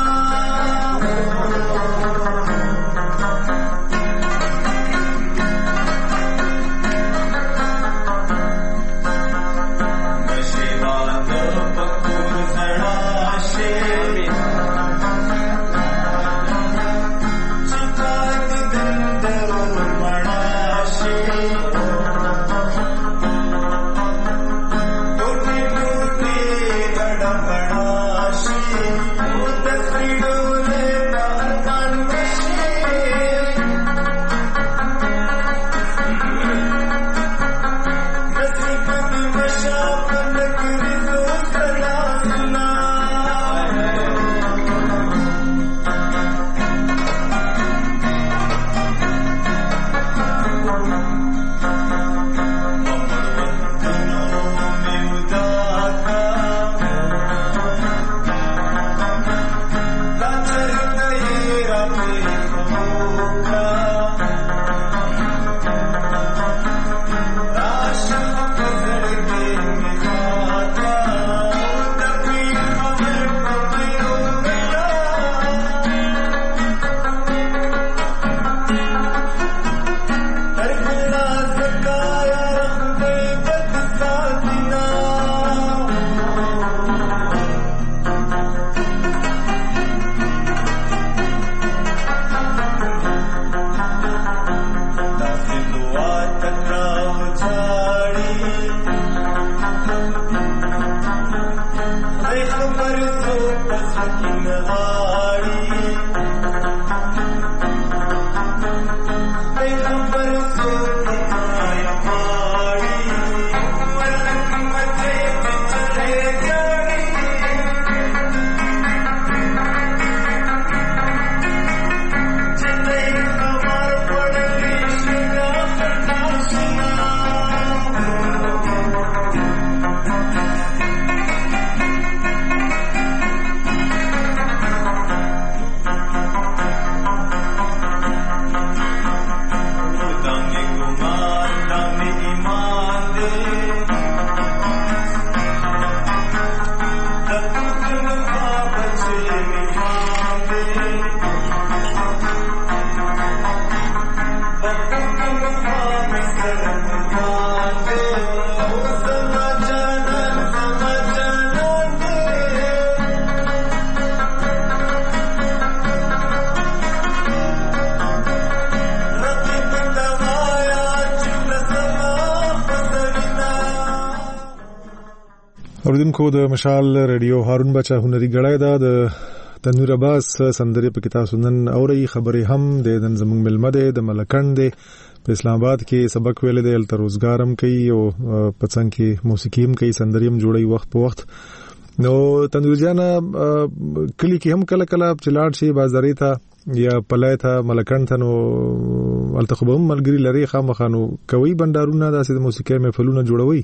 اوریدونکو د مشال رادیو هارون بچا هنري غړای دا د تنویر عباس سندري په کتاب سنن اوري خبرې هم د دن زمنګ ملمده د ملکند په اسلام آباد کې سبق ویل دی ال تروزګارم کوي او پڅنګ کې موسیقي هم کوي سندري هم جوړي وخت په وخت نو تنویر جان کلی کې هم کله کله چلاړ شي بازاري ته یا پلای ته ملکند ته نو التخبهم ملګری لري خامخانو کوي بندارونه داسې د موسیقي محفلونه جوړوي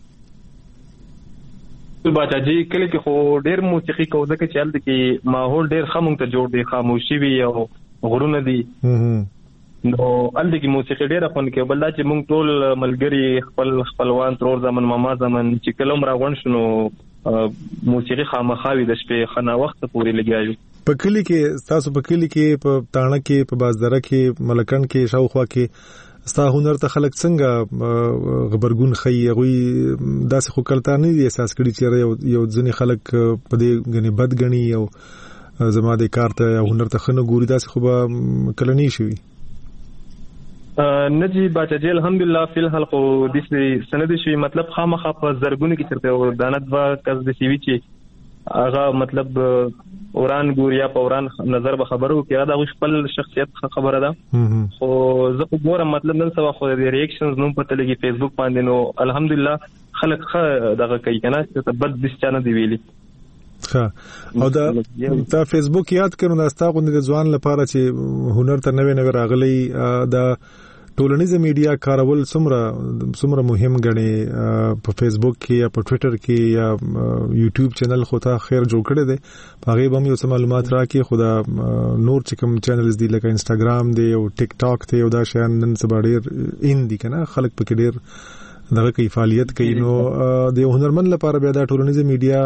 باچا جی کله کې خو ډېر موسیقي کو ځکه چې هلته کې ماحول ډېر خاموش ته جوړ دی خاموشي وي او غرونه دي نو هلته کې موسیقي ډېر خون کې بل دا چې موږ ټول ملګری خپل خپلوان ترور زمن ماما زمن چې کلم راغون شنو موسیقي خامخاوي د شپې خنا وخت پورې لګیایو په کلی کې تاسو په کلی کې په تاڼه کې په بازدره کې ملکند کې شاوخوا کې ستا هنر ته خلک څنګه غبرګون خي غوي داسې خو کلتا نه دي احساس کړي چې یو ځنې خلک په دې غني بد غني او زما د کار ته هنر ته خنه ګوري داسې خو به کله نه شي نجی باچا جی الحمدلله فی الحال خو د سند شي مطلب خامخا په زرګونو کې چرته دانت وا کس د سی وی چې هغه مطلب اوران ګوریا په اوران نظر به خبرو کې دا خپل شخصیت خبره ده خو زه په ګورم مطلب نن سبا خو د ریاکشنز نوم پته لګي فیسبوک باندې نو الحمدلله خلک خ دغه کوي کنه چې بد دس چانه دی ویلي ها او دا تا فیسبوک یاد کړو دا ستا غوندې د ځوان لپاره چې هنر ته نوې نوې راغلي دا ټولنیزه میډیا کارول څومره څومره مهم غني په فیسبوک کې یا په ټوئیټر کې یا یوټیوب چینل خو ته خیر جوړ کړی دی هغه به یو څه معلومات راکې خو دا نور چې کوم چینلز دي لکه انستګرام دی او ټیک ټاک دی او دا شیان نن سبا ډېر ان دي کنه خلک پکې ډېر دغه کوي فعالیت کوي نو د هنرمند لپاره بیا دا ټولنیزه میډیا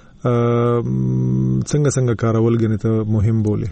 څنګه څنګه کارول غني ته مهم بوله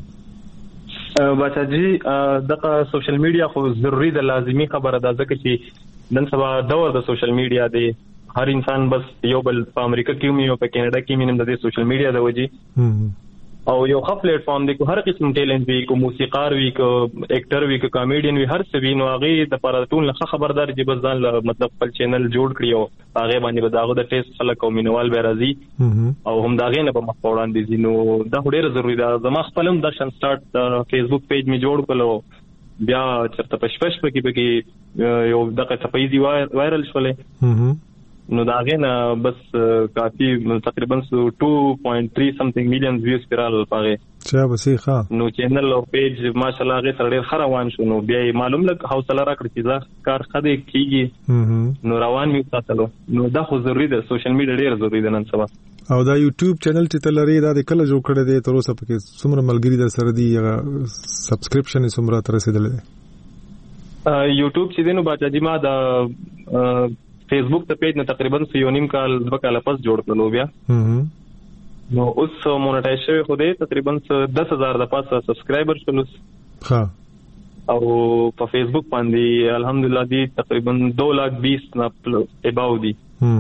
باچا جی دغه سوشل میډیا خو ضروری ده لازمی خبره ده ځکه چې نن سبا دور د سوشل میډیا دی هر انسان بس یو بل په امریکا کې مې او په کینیډا کې مې د سوشل میډیا د وجې او یو ښه پلیټ فارم دی کو هر قسم ټیلنټ وی کو موسیقار وی کو اکټر وی کو کامیډین وی هر څه وی نو هغه د پاره ټول نه خبردار چې بس ځان مطلب خپل چینل جوړ کړی او هغه باندې به داغه د ټیسټ خلک او مینوال به راځي او هم داغه نه په مخ وړاندې دي نو دا ډېر ضروری ده زما خپلم د شن سٹارټ فیسبوک پیج می جوړ کړو بیا چرته پښپش پکې پکې یو دغه صفایي وایرل شولې نو داغه نه بس کافي تقریبا two point three something million views پیرال پاره چا بسې ښه نو چینل او پیج ماشاءالله هغه سره ډېر خروان شو نو بیا معلوم لګ حوصله راکړ چې ځا کار خدای کیږي نو روان می تاسو نو دا خو ضروری ده سوشل میډیا ډېر ضروری ده نن سبا او دا یوټیوب چینل چې تلری دا د کله جوړ کړی دی تر اوسه پکې څومره ملګری در سره دی سبسکرپشن یې څومره تر رسیدلی دی یوټیوب چې دینو باچا جی ما دا فیسبوک ته پیج نه تقریبا یو نیم کال دوه کال پس جوړ کړلو بیا نو اوس مونټایز شوی خو دې تقریبا دس هزار د پاسه سبسکرایبر شول ها او په فیسبوک باندې الحمدلله دی تقریبا دو لاکھ بیس نه اباو دی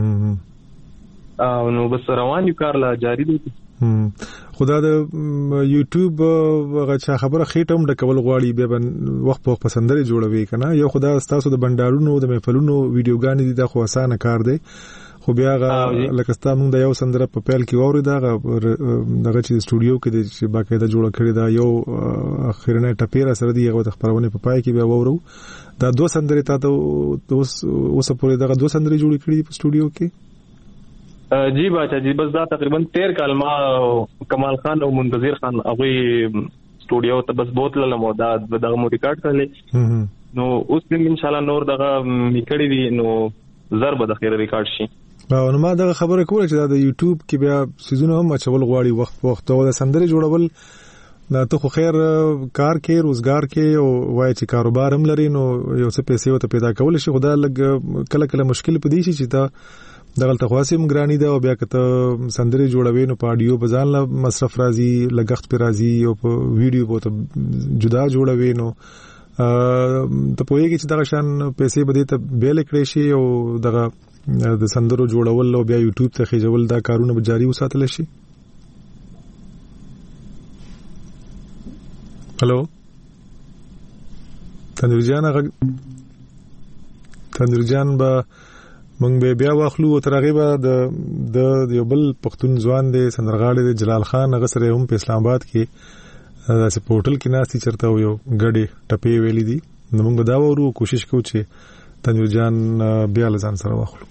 او نو بس روان یو کار لا جاری دی خدا د یوټیوب غا خبره خېټم د کول غواړي به وخت په پسندري جوړوي کنه یو خدا تاسو د بندارونو د محفلونو ویډیوګانې دي د خو اسانه کار دی خو بیا غا لکه ستا موږ د یو سندره په پیل کې اوري دا دغه چې سټوډیو کې د چې باقاعده جوړ کړی دا یو اخرنه ټپیرا سره دی هغه د خبرونه په پای کې بیا وورو دا دوه سندري تاسو اوس اوس په دغه دوه سندري جوړ کړی په سټوډیو کې جی باچا جی بس دا تقریبا تیر کال ما کمال خان او منتظر خان هغه سټوډیو ته بس بوتل له مودا دغه مو ریکارډ کړل نو اوس دې ان شاء الله نور دغه میکړی وی نو ضرب د خیر ریکارډ شي نو ما دغه خبره کوله چې دا د یوټیوب کې بیا سيزونه هم چول غواړي وخت وخت او د سندري جوړول دا ته خو خیر کار کې روزګار کې او وای چې کاروبار هم لري نو یو څه پیسې وته پیدا کول شي خدای لګ کله کله مشکل پدې شي چې دا دغه تخواسم ګرانی دا او بیا کته سندري جوړوي نو پاډیو بزان له مصرف راځي لګښت پر راځي او په ویډیو په جدا جوړوي نو ته پوهیږي چې دغه شان پیسې بده ته بیل کړی شي او دغه د سندرو جوړول او بیا یوټیوب ته خېجول دا کارونه به جاری وساتل شي هلو تنور جان هغه تنور جان به مونږ به بیا واخلو تر هغه به د د یو بل پښتون ځوان دی سندرغاړي جلال خان هغه سره هم په اسلام آباد کې داسې پورټل کې ناسي چرته یو غړي ټپې ویلې دي نو موږ دا ورو کوشش کوو چې تنور جان بیا لزان سره واخلو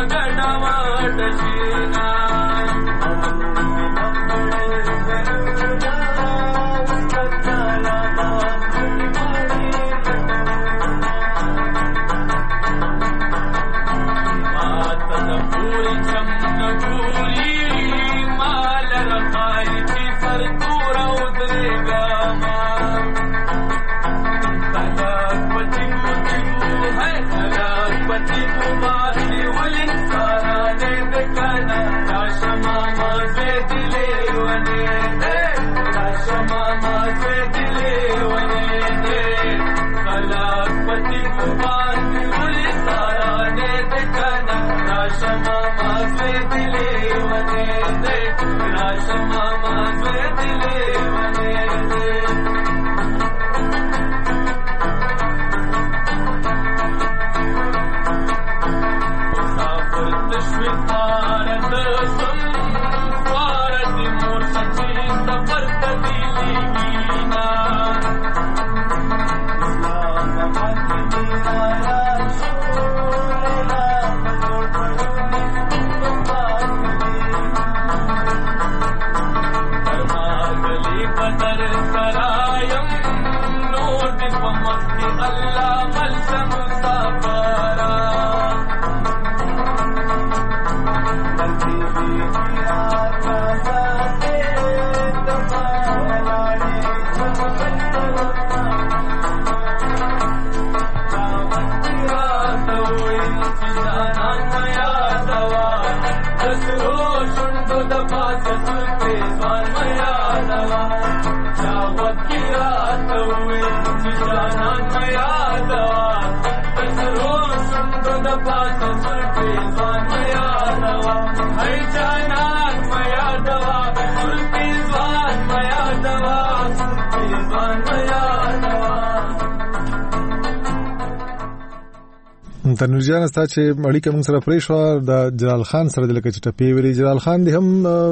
تنور جان ستا چې اړیکه موږ سره پرې شو د جلال خان سره د لکه چې ټپی ویلي جلال خان دی هم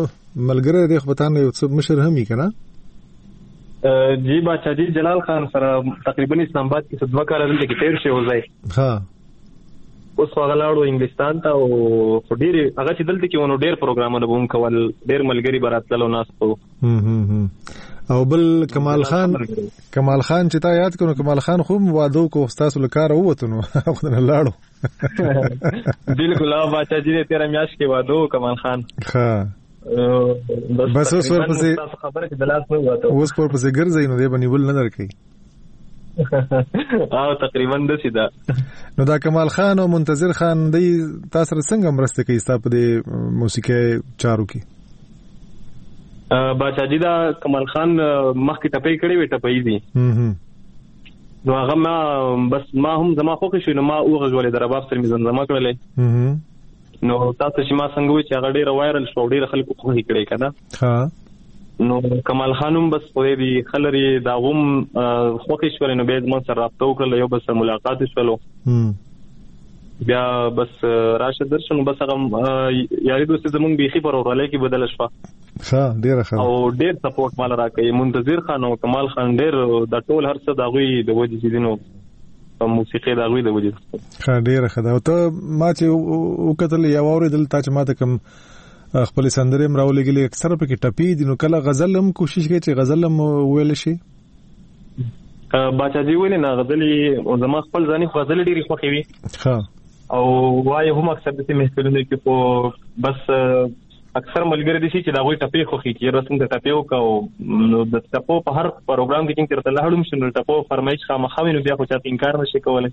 ملګری دی خو پتان یو څه مشر هم یې کنه جی بادشاہ جی جلال خان سره تقریبا اسلام آباد کې دوه کال دلته کې تیر شوی وځي ها اوس هغه لاړو انګلستان ته او ډېر هغه چې دلته کې ونو ډېر پروګرامونه به هم کول ډېر ملګری براتلو ناستو هم هم او بل کمال خان کمال خان چې تا یاد کړو کمال خان خو وادو کو استاد لکار وته نو خدای لاړو بالکل او بچا جی تیرا میاش کې وادو کمال خان ها بس اوس ورپسې خبره کې دلاس نه وته اوس ورپسې ګرځي نو دی باندې ول نه درکې او تقریبا د سیدا نو دا کمال خان او منتظر خان دی تاسو سره څنګه مرسته کوي تاسو په موسیقي چارو کې بادشاہ جی دا کمال خان مخکې ټپې کړې وې ټپې دي نو هغه ما بس ما هم زما خوښ شو نو ما اوغه جوړې د رباب سره مې زمزمه کړلې نو تاسو چې ما څنګه وی چې هغه ډېر وایرل شو ډېر خلکو خوښ کړي کنه ها نو کمال خانم بس په دې خلري دا غوم خوښ شو نو به زما سره رابطه وکړل یو بس ملاقات شولو بیا بس راشد درشن بس هغه یاري دوستي زمونږ بيخي پر اورلای کې بدل شو ها ډیر ښه او ډیر سپورټ مال راکړي منتظر خان او کمال خان ډیر د ټول هر څه دغوی د وجې چې دینو په موسیقي دغوی د وجې ښه ډیر ښه دا ته ما چې وکتل یو اوریدل تا چې ما ته کوم خپل سندره مراولګلې اکثر په کې ټپی دي نو کله غزل هم کوشش کوي چې غزل هم ویل شي باچا دی ویل نه غزلې او زما خپل ځاني غزل ډیری خوښي وي ها او وای هم اکثر د سیمه ستلونه کې په بس اکثر ملګری دي چې دا غوي ټپې خوخي چې رسم د ټپې وکاو نو د ټپو په هر پروګرام کې چې ترته لاړم شنو ټپو فرمایش خامخوي نو بیا خو چا انکار نشي کولای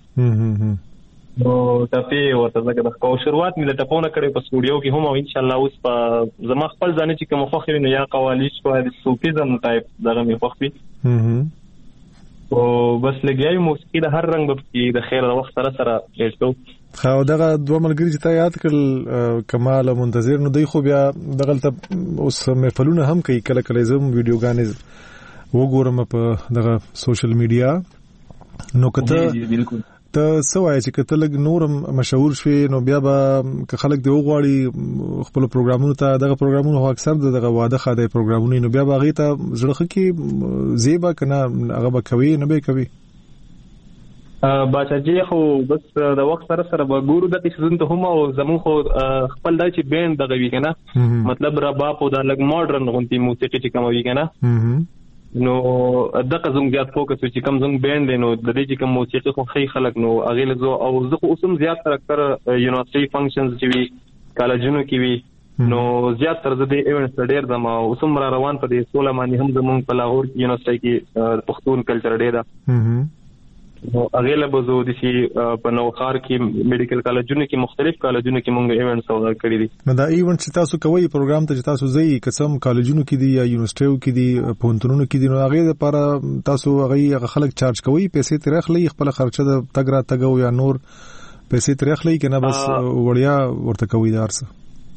نو ټپې ورته زګه د کو شروعات مې د ټپو نه کړې په سټوډیو کې هم او ان شاء الله اوس په زما خپل ځان چې کوم خوخي نو یا قوالیش په د صوفیزم ټایپ دغه مې خوخي او بس لګیای موسیقي د هر رنګ په د خیر د وخت سره سره هېڅو خو دغه دوه ملګری چې تا یاد کړل کمال او منتظر نو دوی خو بیا دغه ته اوس محفلونه هم کوي کله کله زم ویډیوګانې وګورم په دغه سوشل میډیا نو کته ته سوای چې کته لګ نورم مشهور شوي نو بیا به خلک دی وغواړي خپل پروګرامونو ته دغه پروګرامونو هو اکثر دغه واده خاده پروګرامونه نو بیا به غي ته زړه کې زیبا کنه هغه به کوي نه به کوي باچاجي خو بس د وخت سره سره به ګورو د قصې ته هم او زمو خو خپل د چې بینډ دغه وی کنه مطلب رباب او د لګ ماډرن غونتی موسیقي چې کوم وی کنه نو دغه زوم زیات فوکس چې کوم زوم بینډ نو د دې چې کوم موسیقي خو خی خلک نو اغه له او زه خو اوسم زیات تر اکثر یونیورسيټي فنکشنز چې وی کالجونو کې وی نو زیات تر د ایونټس ډیر د ما اوسم را روان په دې سوله باندې هم زمون په لاهور یونیورسيټي کې پښتون کلچر ډیر ده نو اغه له بزو د شي په نوخار کې میډیکل کالجونو کې مختلف کالجونو کې مونږ ایونټس او کړی دي نو دا ایونټ چې تاسو کوي پروګرام ته چې تاسو ځي قسم کالجونو کې دي یا یونیورسيټیو کې دي پونتونو کې دي نو هغه لپاره تاسو هغه خلک چارج کوي پیسې ترې اخلي خپل خرچه د تګ را تګ یا نور پیسې ترې اخلي کنه بس وړیا ورته کوي دارسه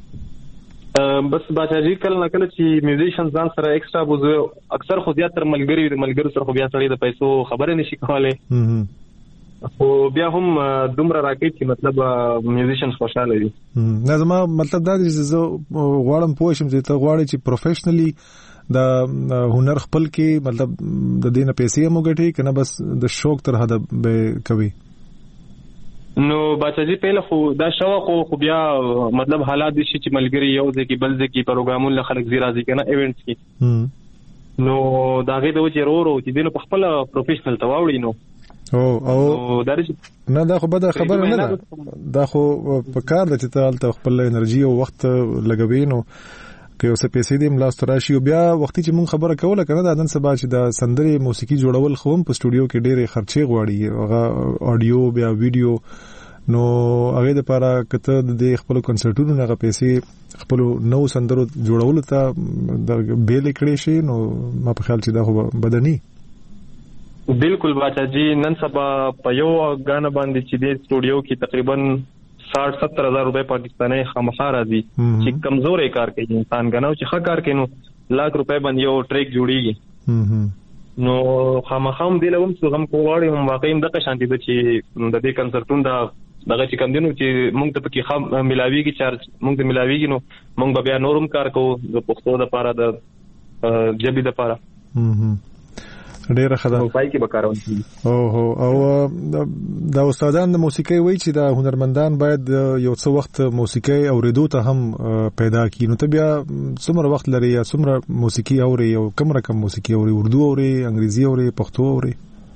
بس باچاجي کله نه کله چې میوزیشن ځان سره ایکسترا بوزو اکثر خو زیات تر ملګری د ملګرو سره خو بیا سړی د پیسو خبره نشي کولای خو بیا هم دومره راکې چې مطلب میوزیشن خوشاله دي نه زما مطلب دا چې زه غواړم پوه شم چې ته غواړې چې پروفیشنلی د هنر خپل کې مطلب د دینه پیسې مو ګټي کنه بس د شوق تر حد به کوي نو باچاجي پهله خو دا شوق خو بیا مطلب حالات دي چې ملګری یو ځکه بل ځکه پروګرامونه خلک زی راځي کنه ایونټس کې نو دا غي د وجه ورو چې دینه په خپل پروفیشنل تواوړي نو او او نه دا خو بده خبره نه ده دا خو په کار د چې ته خپل انرژي او وخت لګوي نو که اوسه پیسې دې ملاست راشي او بیا وختي چې مون خبره کوله کنه دا نن سبا چې د سندري موسیقي جوړول خو په سټوډیو کې ډېرې خرچې غواړي هغه اډیو بیا ویډیو نو هغه لپاره کته د خپل کنسرټونو نه پیسې خپل نو سندرو جوړول ته د بیل کړي شي نو ما په خیال چې دا خو بدني بالکل باچاجي نن سبا په یو غانا باندې چې د سټوډیو کې تقریبا साठ सत्तर हजार रुपए पाकिस्तानी खामखा राजी چې کمزورې کار کوي انسان غناو چې ښه کار کوي نو लाख रुपए باندې یو ټریک جوړیږي نو خامخام دی لوم څو هم کوواړي هم واقعي دغه شانتي د چې د دې کنسرټون دا دغه چې کم دینو چې موږ ته پکې خام ملاويږي چارج موږ ته ملاويږي نو موږ بیا نورم کار کوو د پښتو د لپاره د جبي د لپاره ډیره خدای پای کې بکارون او هو او دا استادان د موسیقي وایي چې دا هنرمندان باید یو څو وخت موسیقي اوریدو ته هم پیدا کړي نو ته بیا څومره وخت لري یا څومره موسیقي اوري او کوم رقم موسیقي اوري اردو اوري انګریزي اوري پښتو اوري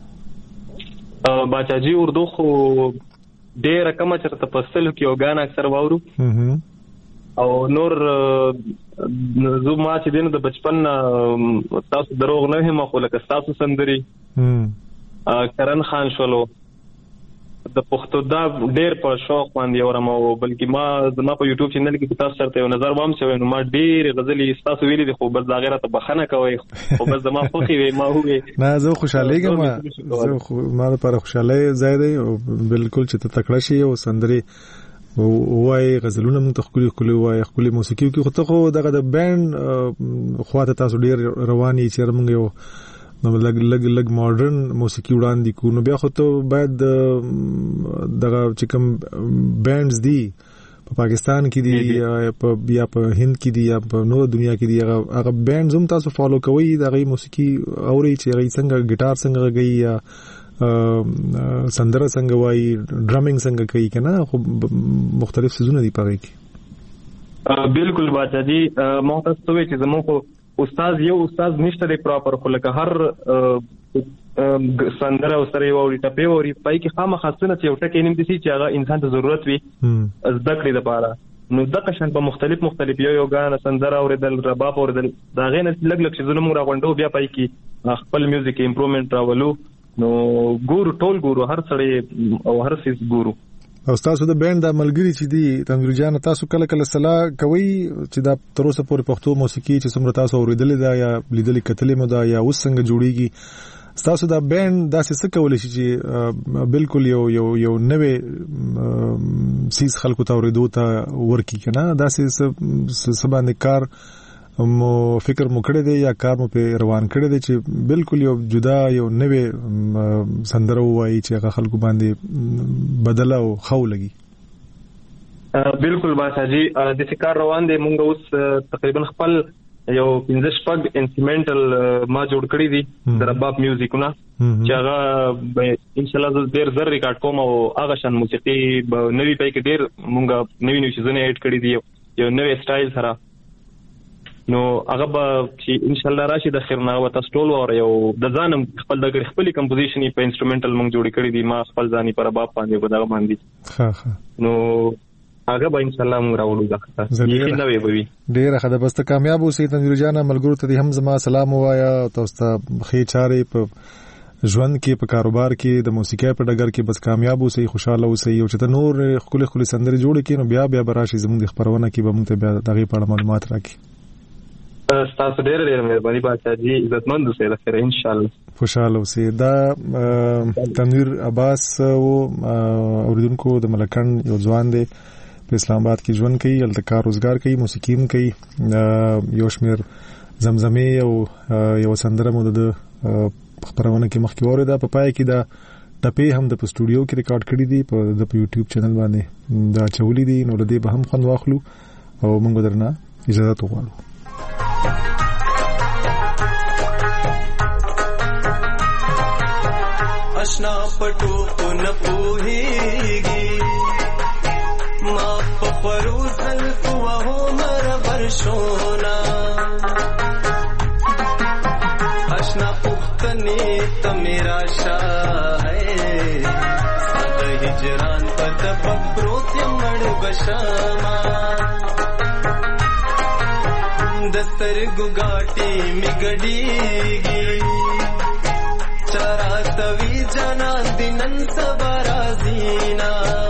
باچاجي اردو خو ډیره کم چرته پسل کې او غانا اکثر واورو او نور زه ما چې دینه د بچپن تاسو دروغ نه هم خو لکه تاسو سندري کرن خان شولو د پښتو دا ډېر په شوق باندې اورم او بلکې ما زما په یوټیوب چینل کې تاسو سره یو نظر وام شوی نو ما ډېر غزلې تاسو ویلې دي خو بس دا غیره ته بخنه کوي او بس زما خوخي وي ما هوې نه زه خوشاله یم زه خو ما لپاره خوشاله زیاده او بالکل چې ته تکړه شې او سندري وای غزلونه موږ ته خولي خولي وای خولي موسیقي کې خو ته خو دغه د بینډ خواته تاسو ډیر رواني چې موږ یو نو لګ لګ لګ ماډرن موسیقي وړاندې کو نو بیا خو ته باید دغه چې کوم بینډز دي په پاکستان کې دي یا په هند کې دي یا په نور دنیا کې دي هغه هغه بینډز هم تاسو فالو کوئ دغه موسیقي اوري چې هغه څنګه ګټار څنګه غږی یا سندره څنګه وای ډرامینګ څنګه کوي کنه خو مختلف سيزونه دي پاره کې بالکل باچاجي محتاج توې چې زموږ کو استاد یو استاد نشته دی پراپر خو لکه هر سندره او سره ووري ټپه ووري پای کې خامخا څنګه چې یو ټکی نیم دي چې هغه انسان ته ضرورت وي زده کړې لپاره نو دغه شان په مختلف مختلف یو یو غانا سندره اوریدل رباب اوریدل دا غي نه لګ لګ چې زونه موږ راغونډو بیا پای کې خپل میوزیک امپروومنت راولو نو ګورو ټول ګورو هر څړې او هر سیس ګورو او تاسو د بینډ د ملګری چې دی تنویر جان تاسو کله کله صلاح کوي چې دا تر اوسه پورې پښتو موسیقي چې څومره تاسو اوریدلې ده یا لیدلې کتلې مو ده یا اوس څنګه جوړیږي تاسو دا بینډ داسې څه کولای شي چې بالکل یو یو یو نوې سیس خلکو ته اوریدو ته ورکی کنه داسې سبا کار مو فکر مو کړی دی یا کار مو په روان کړی دی چې بالکل یو جدا یو نوې سندره وایي چې هغه خلکو باندې بدله او خو لګي بالکل باچاجي د کار روان دی مونږ اوس تقریبا خپل یو پنځه شپږ انسټرومنټل ما جوړ کړی دي د رباب میوزیکونه چې هغه ان شاء الله ډېر زر ریکارډ کوم او هغه شان موسیقي نوې پای کې ډېر مونږ نوې نوې شیزونه اډ کړی دي یو نوې سټایل سره نو هغه به چې ان شاء الله راشي د خیر نه وته سټول او یو د ځانم خپل د خپل کمپوزیشن په انسټرومنټل مونږ جوړ کړی دي ما خپل ځاني پر رباب باندې په دغه باندې ها ها نو هغه به ان شاء الله موږ راوړو ځکه چې نوې به وي ډېر ښه ده بس ته کامیاب اوسې تنویر جان ملګرو ته هم زما سلام وایا تاسو ته خې چارې په ژوند کې په کاروبار کې د موسیقۍ په ډګر کې بس کامیاب اوسې خوشاله اوسې او چې ته نور خپل خپل سندري جوړ کړي نو بیا بیا براشي زموږ د خبرونه کې به موږ ته بیا دغه په اړه معلومات راکړي تاسو ډېر ډېر مهرباني بادشاہ جی عزتمند اوسئ د خیر ان شاء الله خوشاله اوسئ دا تنویر عباس او اوریدونکو د ملکن یو ځوان دی په اسلام آباد کې ژوند کوي الته کار روزګار کوي موسیقي هم کوي یو شمیر زمزمه او یو سندره مو د خبرونه کې مخکې وره په پای کې دا ټپې هم د سټوډیو کې ریکارډ کړې دي په د یوټیوب چینل باندې دا چولې دي نو لدی به هم خوند واخلو او موږ درنه اجازه وغواړو اشنا پټو کو نه پوهیږي ما په پروزل کو مر ورشونا اشنا پختنی ته میرا شاه ہے سد هجران پد پروت یمړ بشما دستر ګاټي میګډیږي چراتوی جنا دینن سبارا زینا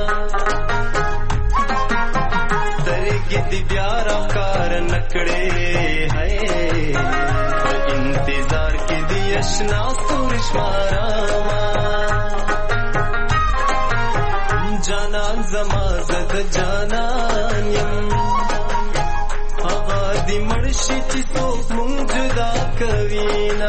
سترګې دی بیا را کار نکړې ہے انتظار کې دی اشنا سورش مارا جانان زما زد جانان یم هغه دی مرشي چې څوک مونږ جدا کوینا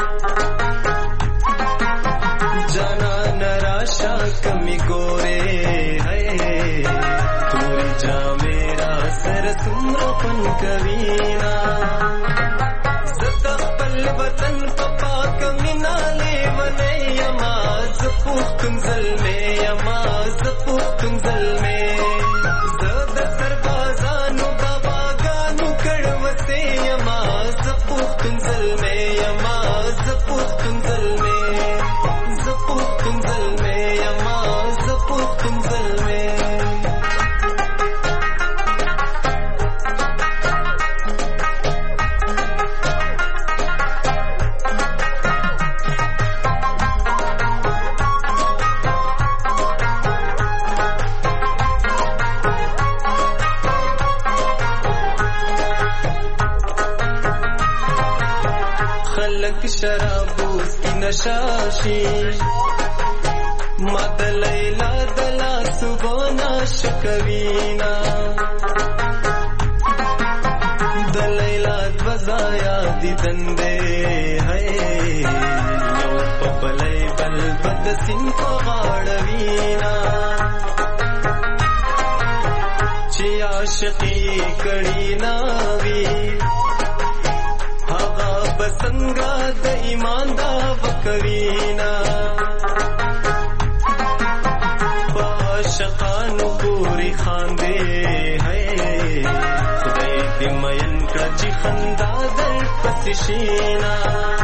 جانان راشا کمی گورے ہے توری جا میرا سر سمرا پن کوینا زدق پل وطن پپا کمی نالے ونے یما زپوخ کنزل میں یما زپوخ کنزل میں زد سربازانو بابا گانو کڑوتے یما زپوخ کنزل میں یما زپوخ کنزل میں کنزل میں یما زپو کنزل میں خلق شرابوس کی نشاشی مد لیلا دلا سبونا شکوینا دلیلا دوزایا دی دندے ہے یو پپلی بل بد سن کو غاڑوینا چی عاشقی کڑی ناوی هغه بسنگا د ایمان دا وکوینا شقانو پوری خاندے ہے خدای دی مین کچی خندا در پسشینا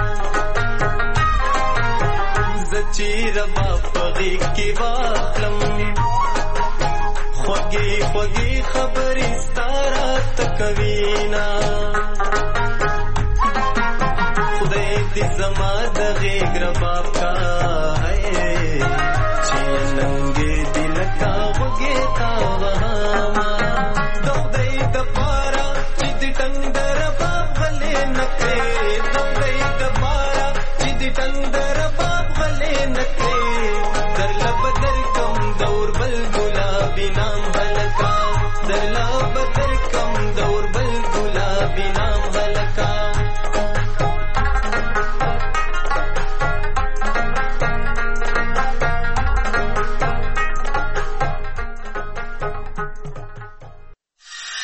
زچی ربا پغی کی واخلم خوگی خوگی خبری ستارا تکوینا خدای دی زما د غیگ رباب کا ہے چی ننگی دلتا وگیتا وہاما دخدای دپارا چی دی تندر باب غلے نکلے دخدای دپارا چی دی تندر باب غلے نکلے در لب در کم دور بل گلابی نام بلکا در لب در کم دور